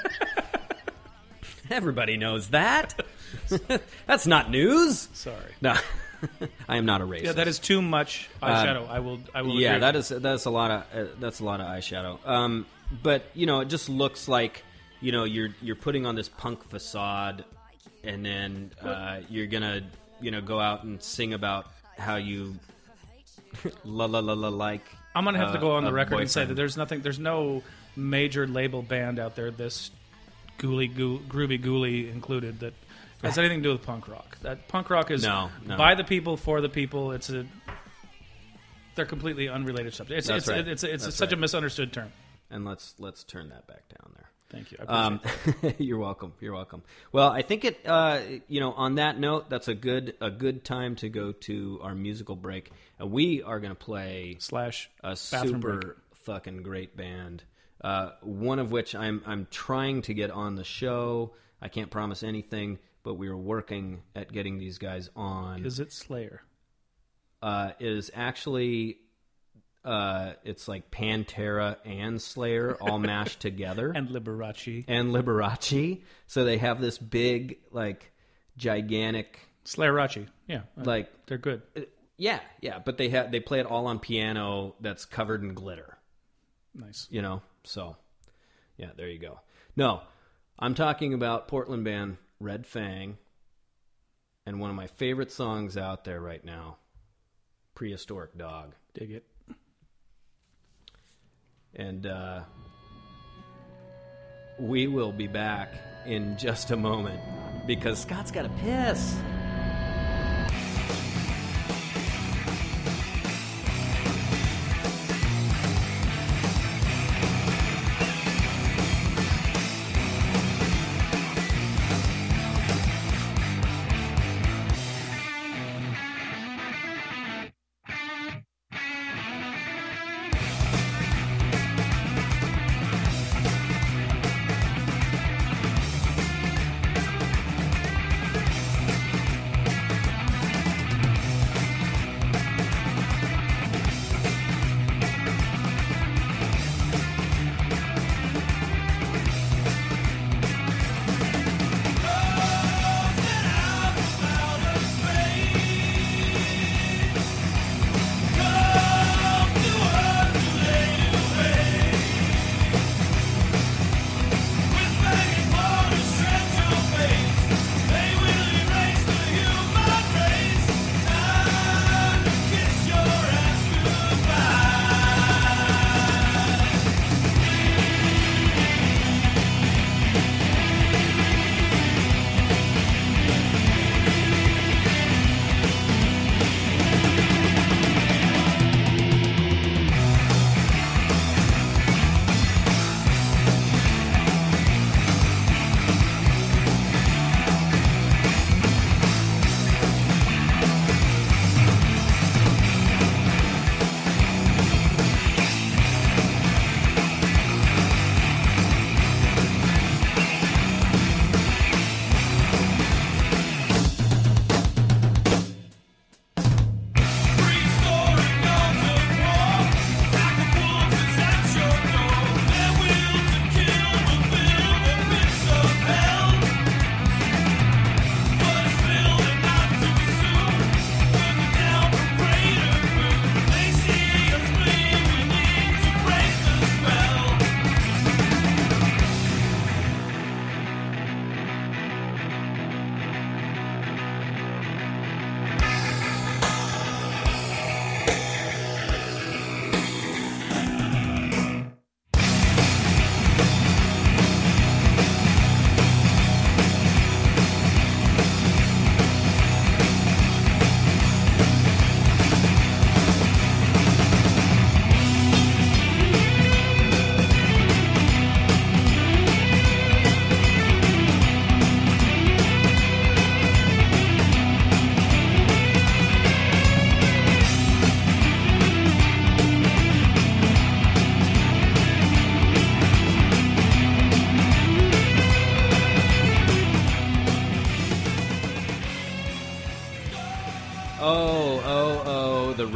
Everybody knows that. That's not news. Sorry. No, I am not a racist. Yeah, that is too much eyeshadow. I will. I will. Uh, Yeah, agree. that is that's a lot of uh, that's a lot of eyeshadow. Um, but you know, it just looks like you know you're you're putting on this punk facade, and then uh, you're gonna you know go out and sing about how you la la la la like. I'm gonna have uh, to go on the a record and say boyfriend. that there's nothing. There's no major label band out there, this gooly goo, groovy gooly included, that has anything to do with punk rock. That punk rock is No, no. by the people for the people. It's a they're completely unrelated subjects. It's That's it's right. it's, it's, That's such a right. misunderstood term. And let's let's turn that back down there. Thank you. I appreciate Um, you're welcome. You're welcome. Well, I think it. Uh, you know, on that note, that's a good a good time to go to our musical break, and we are going to play that. Slash a bathroom super break. fucking great band. Uh, one of which I'm I'm trying to get on the show. I can't promise anything, but we are working at getting these guys on. Is it Slayer? Uh, is actually. Uh, it's like Pantera and Slayer all mashed together. And Liberace. and Liberace. So they have this big, like, gigantic, Slayerace. Yeah. uh, like, they're good. yeah, yeah. But they have they play it all on piano that's covered in glitter. Nice. You know, so yeah, there you go. No, I'm talking about Portland band Red Fang, and one of my favorite songs out there right now, Prehistoric Dog. Dig it. And uh, we will be back in just a moment because Scott's got to piss.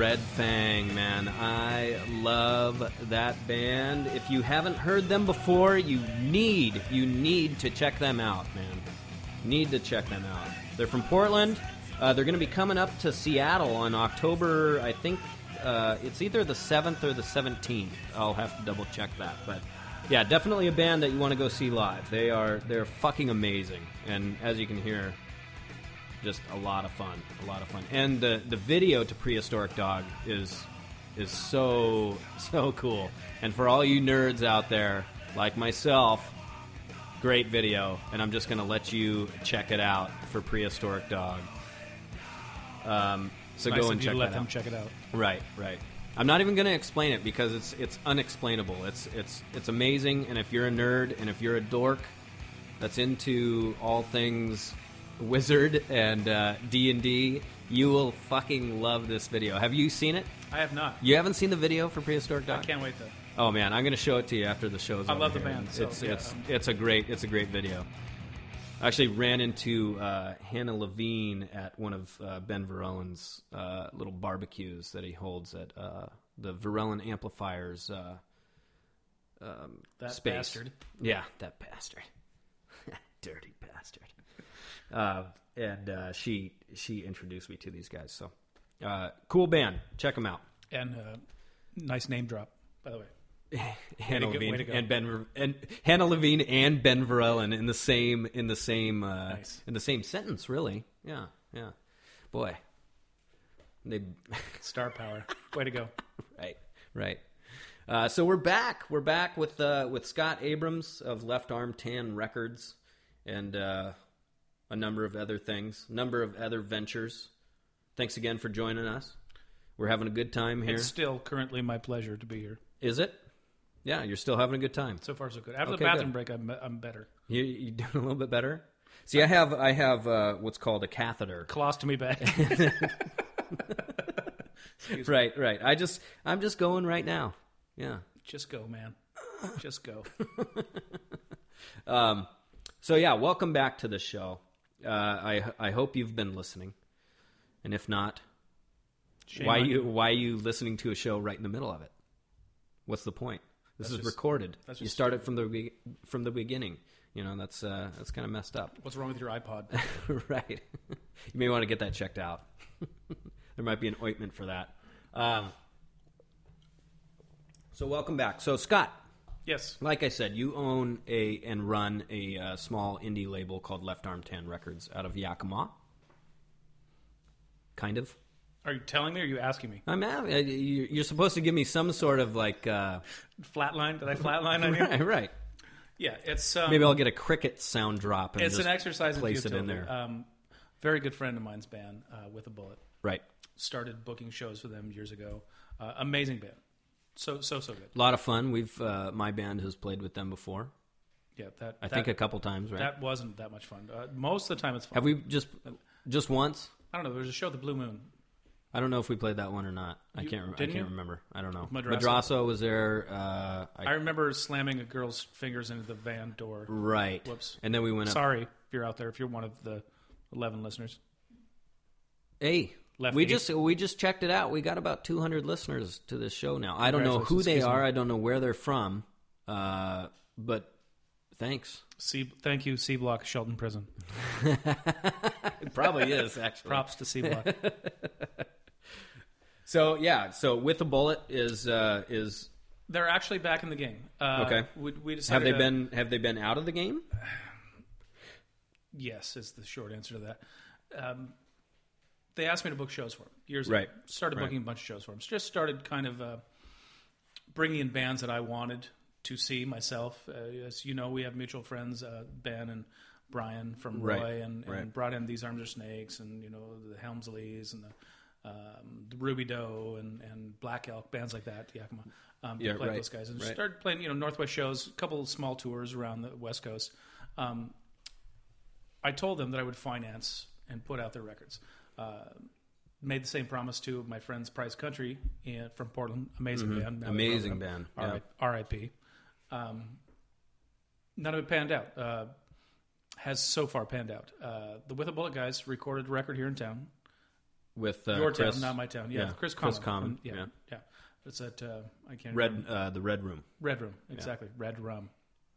Red Fang, man. I love that band. If you haven't heard them before, you need, you need to check them out, man. Need to check them out. They're from Portland. Uh, they're going to be coming up to Seattle on October, I think, uh, it's either the seventh or the seventeenth. I'll have to double check that, but yeah, definitely a band that you want to go see live. They are, they're fucking amazing, and as you can hear, just a lot of fun, a lot of fun. And the the video to Prehistoric Dog is is so so cool. And for all you nerds out there like myself, great video. And I'm just going to let you check it out for Prehistoric Dog. Um, so Nice go of and you check to let that them out. check it out. Right, right. I'm not even going to explain it because it's it's unexplainable. It's it's it's amazing. And if you're a nerd and if you're a dork that's into all things Wizard and uh, D and D, you will fucking love this video. Have you seen it? I have not. You haven't seen the video for Prehistoric I Dog? can't wait though. Oh man, I'm going to show it to you after the show's I over love the here. band, so, It's yeah, it's um, it's a great it's a great video. I actually ran into uh, Hannah Levine at one of uh, Ben Verellen's uh, little barbecues that he holds at uh, the Verellen Amplifiers uh, um, That space. bastard. Yeah, that bastard. Dirty bastard. Uh, and uh, she she introduced me to these guys. So uh, cool band. Check them out. And uh, nice name drop, by the way. Hannah Way to go- way Levine to go. and Ben Ver- and Hannah Levine and Ben Verellen in the same in the same uh, Nice. in the same sentence. Really, yeah, yeah. Boy, they Star power. Way to go. right, right. Uh, so we're back. We're back with uh, with Scott Abrams of Left Arm Tan Records and uh, a number of other things, number of other ventures. Thanks again for joining us. We're having a good time here. It's still currently my pleasure to be here. Is it? Yeah, you're still having a good time. So far, so good. After Okay, the bathroom good. break, I'm, I'm better. You you doing a little bit better? See, I have I have uh, what's called a catheter. Colostomy bag. Right, right. I just I'm just going right now. Yeah. Just go, man. Just go. Um. So yeah, welcome back to the show. Uh, I I hope you've been listening, and if not, Shame why on you why you listening to a show right in the middle of it? What's the point? This That's is just- recorded. that's You just start it from the be- from the beginning. You know that's uh, that's kind of messed up. What's wrong with your iPod? Right. You may want to get that checked out. There might be an ointment for that. Um, so welcome back. So Scott, Yes. like I said, you own a and run a uh, small indie label called Left Arm Tan Records out of Yakima. Kind of. Are you telling me or are you asking me? I'm out. uh, you- You're supposed to give me some sort of like. Uh, Flatline? Did I flatline on you? right, right. Yeah, it's... Um, Maybe I'll get a cricket sound drop and It's just an exercise in place it futility. in there. Um, very good friend of mine's band, uh, With a Bullet. Right. Started booking shows for them years ago. Uh, amazing band. So, so, so good. A lot of fun. We've uh, my band has played with them before. Yeah, that... I that, think a couple times, right? That wasn't that much fun. Uh, most of the time it's fun. Have we just just once? I don't know. There was a show, The Blue Moon. I don't know if we played that one or not. I You- can't. Rem- I didn't can't you? remember. I don't know. Madrazo? Madrazo was there. Uh, I, I remember slamming a girl's fingers into the van door. right. Whoops. And then we went up. Sorry if you're out there, if you're one of the eleven listeners. Hey, Lefty. we just we just checked it out. We got about two hundred listeners to this show now. I don't know who Congratulations. they Excuse me. are. I don't know where they're from. Uh, but thanks. C- thank you, C Block Shelton Prison. It probably is actually. Props to C Block. So yeah. So with a bullet is uh, is They're actually back in the game. Uh, Okay. We, we have decided they to- been have they been out of the game? Yes, is the short answer to that. Um, they asked me to book shows for them years Right. ago. Started Right. booking a bunch of shows for them. Just started kind of uh, bringing in bands that I wanted to see myself. Uh, as you know, we have mutual friends, uh, Ben and Brian from Roy, Right. and, and Right. brought in These Arms Are Snakes, and you know the Helmsleys and the, um, the Ruby Doe and, and Black Elk, bands like that. Yakima. Um, Yeah, played right. those guys and Right. started playing you know Northwest shows, a couple of small tours around the West Coast. Um, I told them that I would finance and put out their records. Uh, made the same promise to my friends Price Country in, from Portland. Amazing band. Now Mm-hmm. Amazing they're band, R I yeah. R I P Um, none of it panned out. Uh, has so far panned out. Uh, the With a Bullet guys recorded a record here in town. with uh, Your Chris, town, not my town. Yeah, yeah, Chris Chris Common. Common, Yeah, yeah. yeah. It's at uh, I can't Red remember. uh, the Red Room. Red Room, exactly. Red Rum.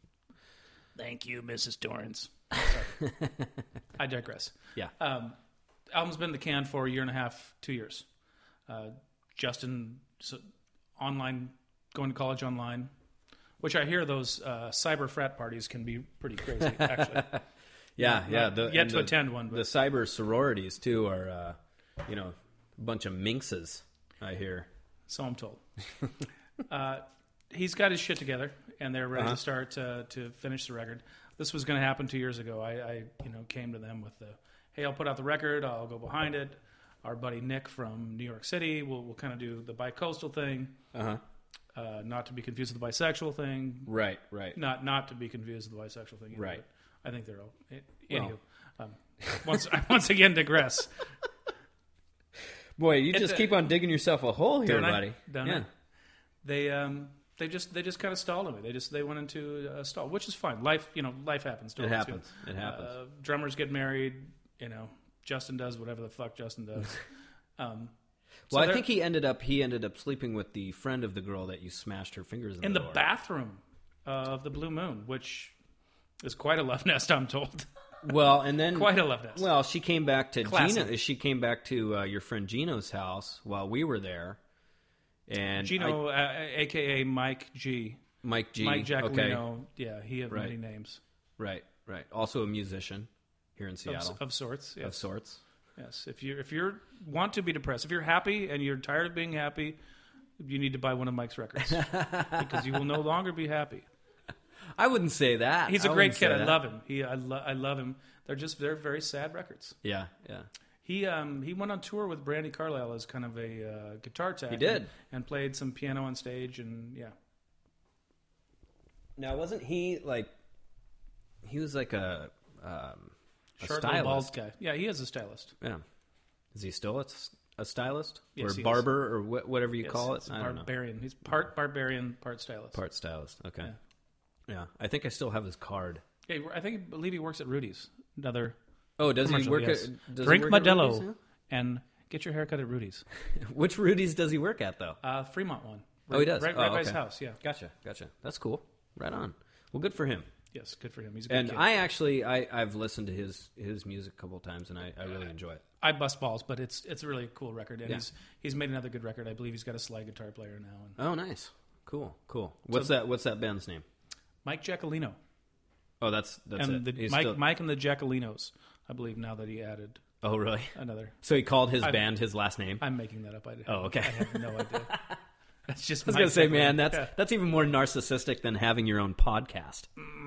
Thank you, Missus Torrance. Sorry. I digress. Yeah. Um, album's been in the can for a year and a half, two years. Uh, Justin, so, online, going to college online, which I hear those uh, cyber frat parties can be pretty crazy, actually. Yeah, Not- yeah. not The, yet and to the, attend one, but- The cyber sororities too are, uh, you know, a bunch of minxes. I hear. So I'm told. uh, he's got his shit together, and they're ready Uh-huh. to start uh, to finish the record. This was going to happen two years ago. I, I, you know, came to them with the, hey, I'll put out the record. I'll go behind it. Our buddy Nick from New York City will will kind of do the bi-coastal thing, Uh-huh. uh, not to be confused with the bisexual thing. Right, right. Not not to be confused with the bisexual thing. Either, Right. but I think they're all. It, Well. anywho, um, once I once again digress. Boy, you It's just a- keep on digging yourself a hole here, Don't I? buddy. Don't yeah. I? They um they just they just kind of stalled on me. They just they went into a stall, which is fine. Life you know life happens. to It us, too. happens. It happens. Uh, drummers get married. You know, Justin does whatever the fuck Justin does. um, so Well, I they're- think he ended up he ended up sleeping with the friend of the girl that you smashed her fingers in, in the the door. bathroom of the Blue Moon, which is quite a love nest, I'm told. Well, and then Quite a love nest. Well, she came back to Classy. Gino. She came back to uh, your friend Gino's house while we were there, and Gino, I, uh, aka Mike G, Mike G. Mike okay, Giacolino. Yeah, he had Right. many names right, right. Also a musician here in of, Seattle of sorts. Yes. of sorts. Yes, if you if you want to be depressed, if you're happy and you're tired of being happy, you need to buy one of Mike's records because you will no longer be happy. I wouldn't say that. He's a I great wouldn't kid. say I that. love him. He I, lo- I love him. They're just they're very sad records. Yeah, yeah. He um he went on tour with Brandy Carlisle as kind of a uh, guitar tech. He did. and, and played some piano on stage and yeah. Now, wasn't he like? He was like a um, a Short little bald stylist. guy. Yeah, he is a stylist. Yeah. Is he still a, s- a stylist Yes, or he is. barber or wh- whatever you Yes, call it? he's a I don't know. barbarian. He's part barbarian, part stylist. Part stylist. Okay. Yeah. Yeah. I think I still have his card. Yeah, I think I believe he works at Rudy's. Another Oh, does he commercial, work yes. at? Does Drink he work at Modelo Rudy's now? and get your haircut at Rudy's. Which Rudy's does he work at though? Uh, Fremont one. Oh, he does. Right, Oh, right by his okay. house. Yeah. Gotcha. Gotcha. That's cool. Right on. Well, good for him. Yes, good for him. He's a good And kid. I actually, I, I've listened to his his music a couple of times, and I, I really enjoy it. I bust balls, but it's it's a really cool record, and Yeah. he's he's made another good record. I believe he's got a slide guitar player now. And Oh, nice. Cool. Cool. What's So- that? What's that band's name? Mike Giacolino Oh, that's that's and it. the He's Mike still- Mike and the Giacolinos. I believe now that he added Oh, really? another. So he called his I- band his last name. I'm making that up. I, Oh, okay. I have no idea. That's just. I was Mike gonna say, Giacolino. man, that's Yeah. that's even more narcissistic than having your own podcast.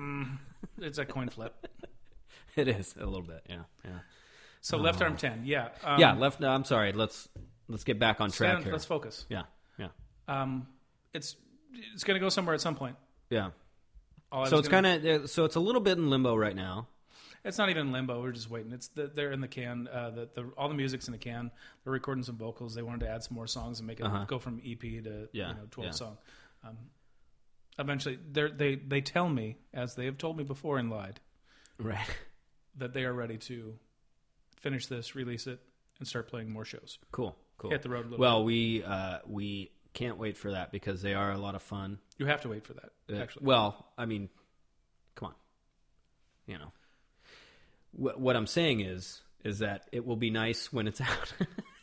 It's a coin flip. It is a little bit, yeah, yeah, So left arm ten, yeah, um, yeah. Left. No, I'm sorry. Let's let's get back on stay track on- here. Let's focus. Yeah, yeah, Um, it's it's going to go somewhere at some point. yeah. All I So was it's gonna- kind of so it's a little bit in limbo right now. It's not even limbo. We're just waiting. It's the, they're in the can. Uh, the, the all the music's in the can. They're recording some vocals. They wanted to add some more songs and make it Uh-huh. go from E P to Yeah, you know twelve yeah. song. Um, eventually, they they they tell me, as they have told me before and lied, Right. that they are ready to finish this, release it, and start playing more shows. Cool. Cool. Hit the road a little Well, we uh, we can't wait for that because they are a lot of fun. You have to wait for that. Uh, Actually, well, I mean, come on. You know, what, what I'm saying is, is that it will be nice when it's out.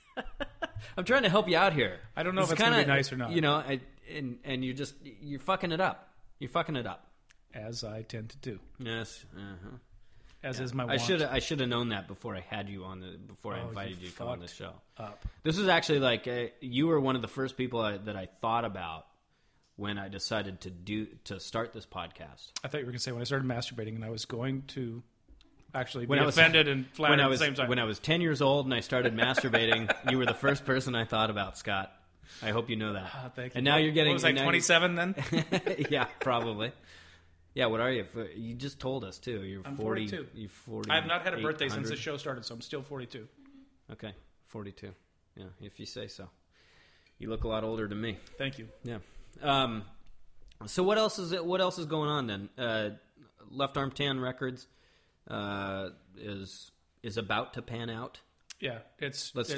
I'm trying to help you out here. I don't know if It's it's gonna be kinda- nice or not. You know, I, and and you just you're fucking it up. You're fucking it up. as I tend to do, Yes. Uh-huh. as is my I want. should I should have known that before I had you on the before I Oh, invited you you to come on this fucked show. up. This was actually like uh, you were one of the first people I, that I thought about when I decided to do to start this podcast. I thought you were going to say when I started masturbating, and I was going to actually When be I was- offended and flattered When I at was the same time. when I was ten years old and I started masturbating, you were the first person I thought about, Scott. I hope you know that. Ah, thank you. And now you're getting What was I, and now you- twenty-seven then? yeah, probably. Yeah, what are you? You just told us too. You're I'm forty. forty-two. You're forty. I have not had a birthday since the show started, so I'm still forty-two. Okay, forty-two. Yeah, if you say so. You look a lot older than me. Thank you. Yeah. Um, so what else is it? What else is going on then? Uh, Left Arm Tan Records uh, is is about to pan out. Yeah, it's Let's it- just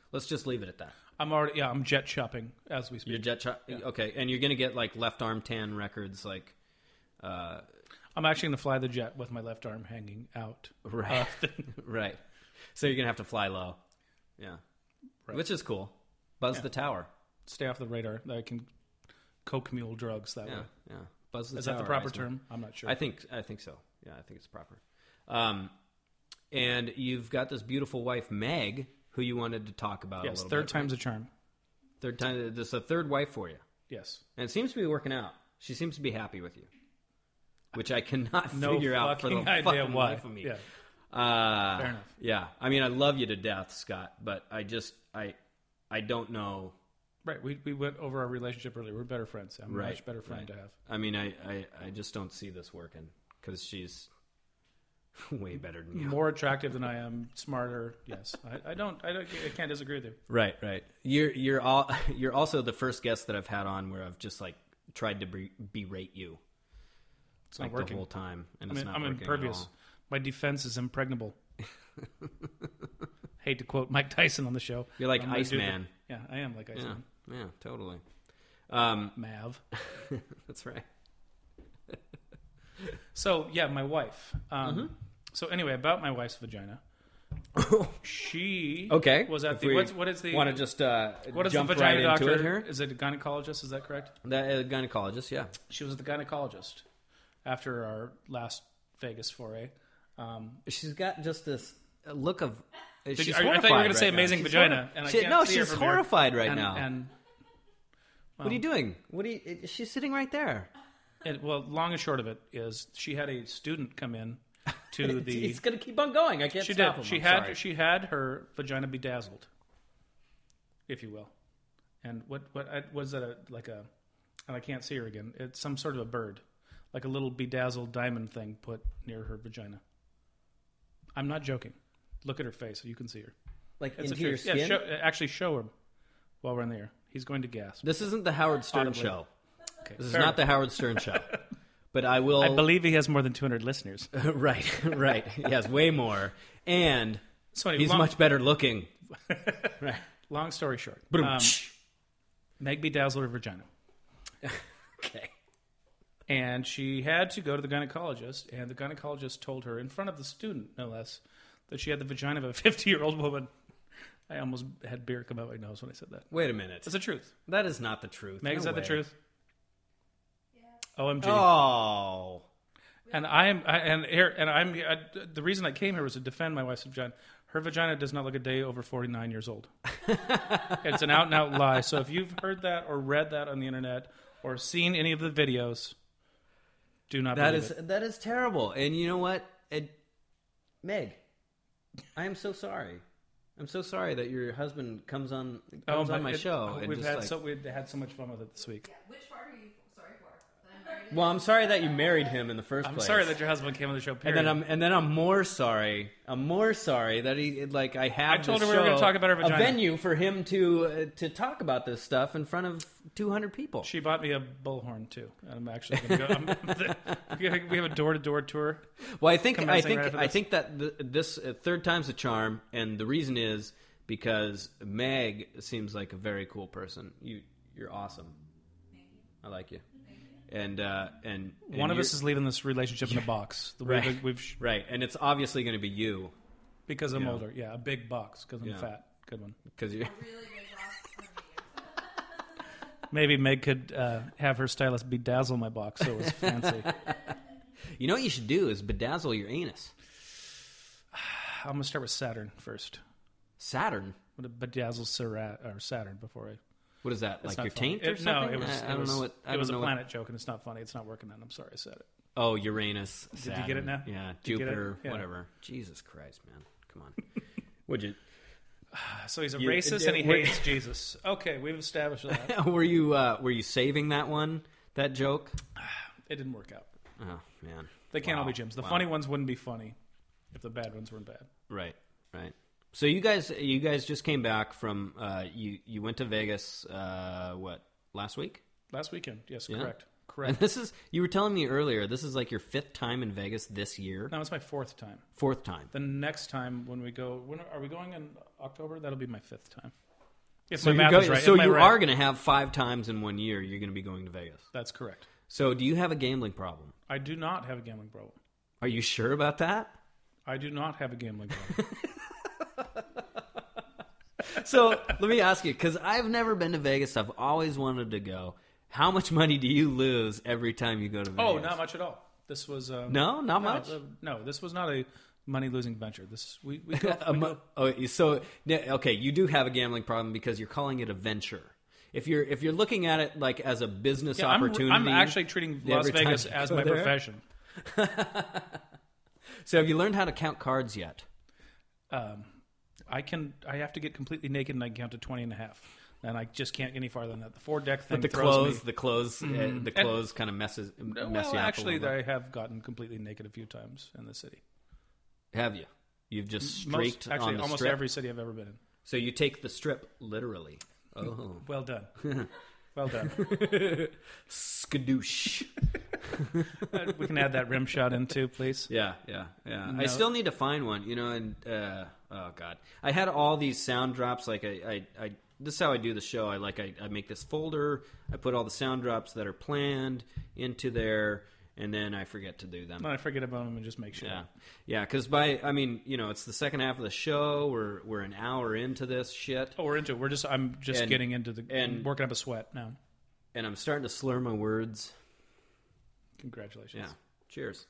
Let's just leave it at that. I'm already yeah. I'm jet shopping as we speak. You're jet shop. Okay, and you're gonna get like left arm tan records, like. Uh, I'm actually going to fly the jet with my left arm hanging out. right, Uh, right. So you're gonna have to fly low. Yeah, Right. which is cool. Buzz Yeah. the tower. Stay off the radar. That I can coke mule drugs that Yeah, way. yeah. Buzz the Is tower. that the proper Iceman. term? I'm not sure. I think I think so. Yeah, I think it's proper. Um, and you've got this beautiful wife, Meg, who you wanted to talk about. a yes. little Third bit, time's right? a charm. Third time. This is a third wife for you, Yes. and it seems to be working out. She seems to be happy with you, which I cannot No figure out for the fucking idea fucking why. life of me. Yeah. Uh, Fair enough. Yeah, I mean, I love you to death, Scott, but I just I I don't know. Right. We we went over our relationship earlier. We're better friends. I'm a Right, much better friend right. to have. I mean, I, I, I just don't see this working because she's way better than you. More attractive than I am, smarter. Yes. I, I don't. I don't. I can't disagree with you. Right, right. You're you're all you're also the first guest that I've had on where I've just like tried to be, berate you It's like not working. the whole time, and I'm, it's in, not I'm working impervious. at all. My defense is impregnable. Hate to quote Mike Tyson on the show. You're like I'm gonna do Iceman. the- Yeah, I am like Yeah, Iceman. yeah, totally. Um, Mav. that's right. So yeah, my wife. Um, Mm-hmm. So anyway, about my wife's vagina. She Okay. was at if the we what's, what is the want to just uh, what is the jump vagina right doctor? into it here? Is it a gynecologist? Is that correct? The uh, gynecologist, yeah. She was the gynecologist after our last Vegas foray. Um, She's got just this look of. She's you- I- I thought you were horrified gonna right say now. amazing She's vagina, horri- and I She- can't no, see her she's from here. horrified right and, now. And what are you doing? What are you? She's sitting right there. it, well, long and short of it is, she had a student come in to the. He's gonna keep on going. I can't She stop did. him. She I'm had sorry. she had her vagina bedazzled, if you will. And what what I, was that a, like a? And I can't see her again. It's some sort of a bird, like a little bedazzled diamond thing put near her vagina. I'm not joking. Look at her face. You can see her. like It's into a your truth. skin. Yeah, show, actually show her while we're in the air. He's going to gasp. This isn't the Howard Stern Audibly. show. Okay, This is fair not enough. the Howard Stern show. But I will. I believe he has more than two hundred listeners. right, right. He has way more, and So anyway, he's long, much better looking. right. long story short, Boom. um, Meg bedazzled her vagina. Okay. And she had to go to the gynecologist, and the gynecologist told her, in front of the student, no less, that she had the vagina of a fifty-year-old woman. I almost had beer come out my nose when I said that. Wait a minute. It's the truth. That is not the truth. Meg, No is that way. the truth? O M G. Oh. And I am, I, and here, and I'm. I, the reason I came here was to defend my wife's vagina. Her vagina does not look a day over forty-nine years old. It's an out and out lie. So if you've heard that or read that on the internet or seen any of the videos, do not That believe is it. that is terrible. And you know what? It, Meg, I am so sorry. I'm so sorry that your husband comes on comes on my Oh, it- show. oh, and we've just had like, so we've had so much fun with it this week. Which part are you sorry for? That I'm married? well, I'm sorry that you married him in the first I'm place. sorry that your husband came on the show. And Period. then I'm and then I'm more sorry. I'm more sorry that he like I have. I told this her we were gonna show, talk about her vagina. A venue for him to uh, to talk about this stuff in front of two hundred people. She bought me a bullhorn too. I'm actually going to go. I'm, we have a door to door tour. Well, I think I commencing think right after I this. think that the, this uh, third time's a charm, and the reason is because Meg seems like a very cool person. You you're awesome. I like you. And uh, and, and One of you're- us is leaving this relationship in a box. The way right, that we've right, and it's obviously going to be you because I'm Yeah. older. Yeah, a big box because I'm Yeah. fat. Good one. because you. Really big box for me. Maybe Meg could uh, have her stylist bedazzle my box so it was fancy. You know what you should do is bedazzle your anus. I'm going to start with Saturn first. Saturn. I'm going to bedazzle Sarat, or Saturn before I. What is that? It's Like not your funny. taint or It- something? No, it was. I, I it don't was, know what. I it don't was know a what- planet joke, and it's not funny. It's not working. And I'm sorry I said it. Oh, Uranus. Did you Saturn. get it now? Yeah, Did you get it? Jupiter, Yeah. whatever. Jesus Christ, man. Come on. Would you? So he's a You- racist uh, and he wait. hates Jesus. Okay, we've established that. were you? Uh, were you saving that one? That joke? It didn't work out. Oh man. They can't Wow. all be Jims. The Wow. funny ones wouldn't be funny if the bad ones weren't bad. Right. Right. So you guys, you guys just came back from. Uh, you you went to Vegas. Uh, what last week? Last weekend, yes, Yeah. correct. Correct. And this is, you were telling me earlier, this is like your fifth time in Vegas this year? No, it's my fourth time. Fourth time. The next time when we go, when are we going in October? That'll be my fifth time. If So, my you're math go- is right. so Am I you right? are going to have five times in one year you're going to be going to Vegas. That's correct. So do you have a gambling problem? I do not have a gambling problem. Are you sure about that? I do not have a gambling problem. So let me ask you, because I've never been to Vegas. I've always wanted to go. How much money do you lose every time you go to Vegas? Oh, not much at all. This was um, No? Not no, much? uh, no, this was not a money losing venture. This we we go, A we mo- go oh, so yeah, okay, you do have a gambling problem because you're calling it a venture. If you're if you're looking at it like as a business yeah, I'm, opportunity, I'm actually treating Las every time Vegas you as go my there? profession. So have you learned how to count cards yet? Um, I can. I have to get completely naked and I can count to twenty and a half. And I just can't get any farther than that. The four deck thing But the throws clothes, me. the clothes, uh, the And- clothes kind of messes mess well, you up actually, a little I bit. have gotten completely naked a few times in the city. Have you? You've just Most, streaked actually, on the almost strip? every city I've ever been in. So you take the strip literally. Oh, Well done. Well done. skadoosh. Uh, we can add that rim shot in too, please. Yeah, yeah, yeah. No. I still need to find one, you know. And uh, oh god, I had all these sound drops. Like I, I, I this is how I do the show. I like I, I make this folder. I put all the sound drops that are planned into there, and then I forget to do them. When I forget about them and just make sure. Yeah, yeah. Because by I mean, you know, it's the second half of the show. We're we're an hour into this shit, Oh, we're into it. We're just. I'm just And- getting into the and- working up a sweat now. and I'm starting to slur my words. Congratulations. Yeah. Cheers.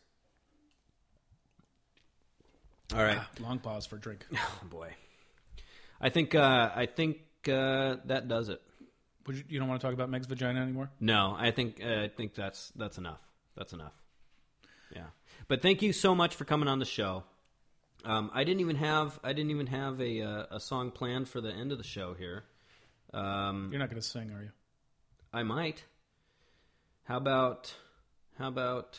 All right. Long pause for drink. Oh boy. I think uh, I think uh, that does it. Would you, you don't want to talk about Meg's vagina anymore? No, I think uh, I think that's that's enough. That's enough. Yeah. But thank you so much for coming on the show. Um, I didn't even have I didn't even have a uh, a song planned for the end of the show here. Um, You're not going to sing, are you? I might. How about how about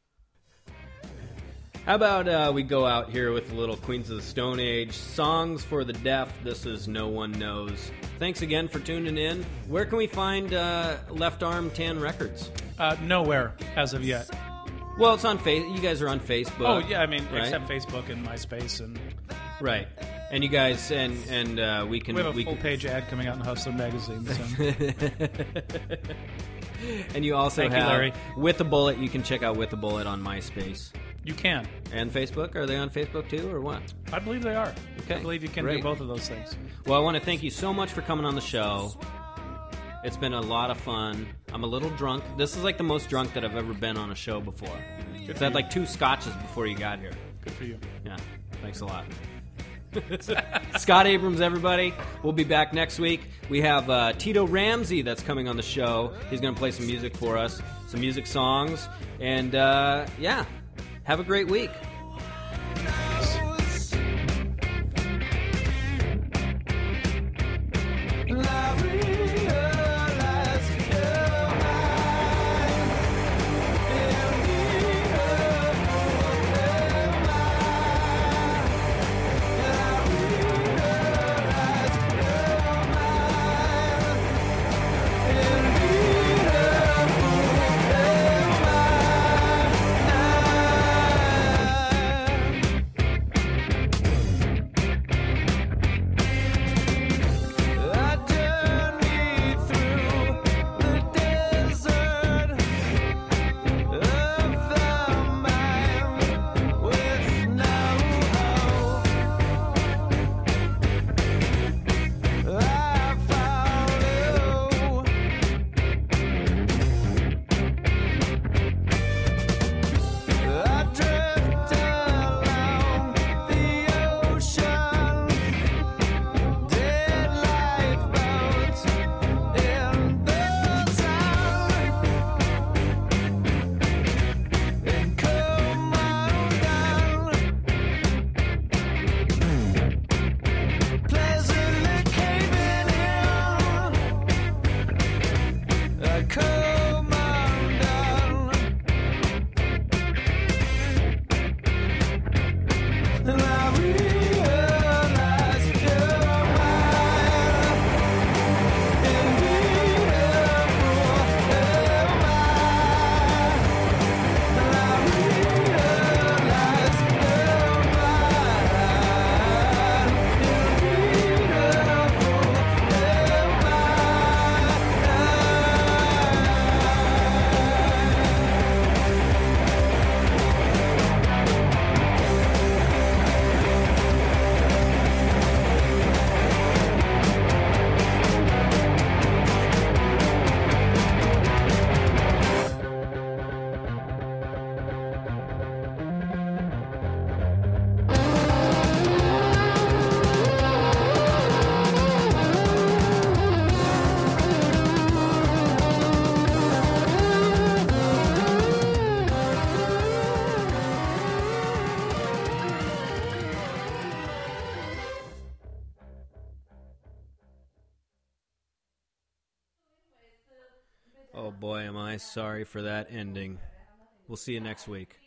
how about uh, we go out here with a little Queens of the Stone Age songs for the deaf. This is No One Knows. Thanks again for tuning in. Where can we find uh, Left Arm Tan Records? Uh, nowhere as of yet. Well, it's on face. You guys are on Facebook. Oh yeah, I mean, right? except Facebook and MySpace, and right. And you guys and and uh, we can we have a we full can, page ad coming out in Hustler magazine. So. and you also Thank you, have Larry. With a Bullet. You can check out With a Bullet on MySpace You can. and Facebook. Are they on Facebook too, or what? I believe they are. Okay, I believe you can great. do both of those things. Well, I want to thank you so much for coming on the show. It's been a lot of fun. I'm a little drunk. This is like the most drunk that I've ever been on a show before. Good I for had you. like two scotches before you got here. Good for you. Yeah, thanks a lot. Scott Abrams, everybody. We'll be back next week. We have uh, Tito Ramsey that's coming on the show. He's going to play some music for us, some music songs. And, uh, yeah, have a great week. Oh boy, am I sorry for that ending. We'll see you next week.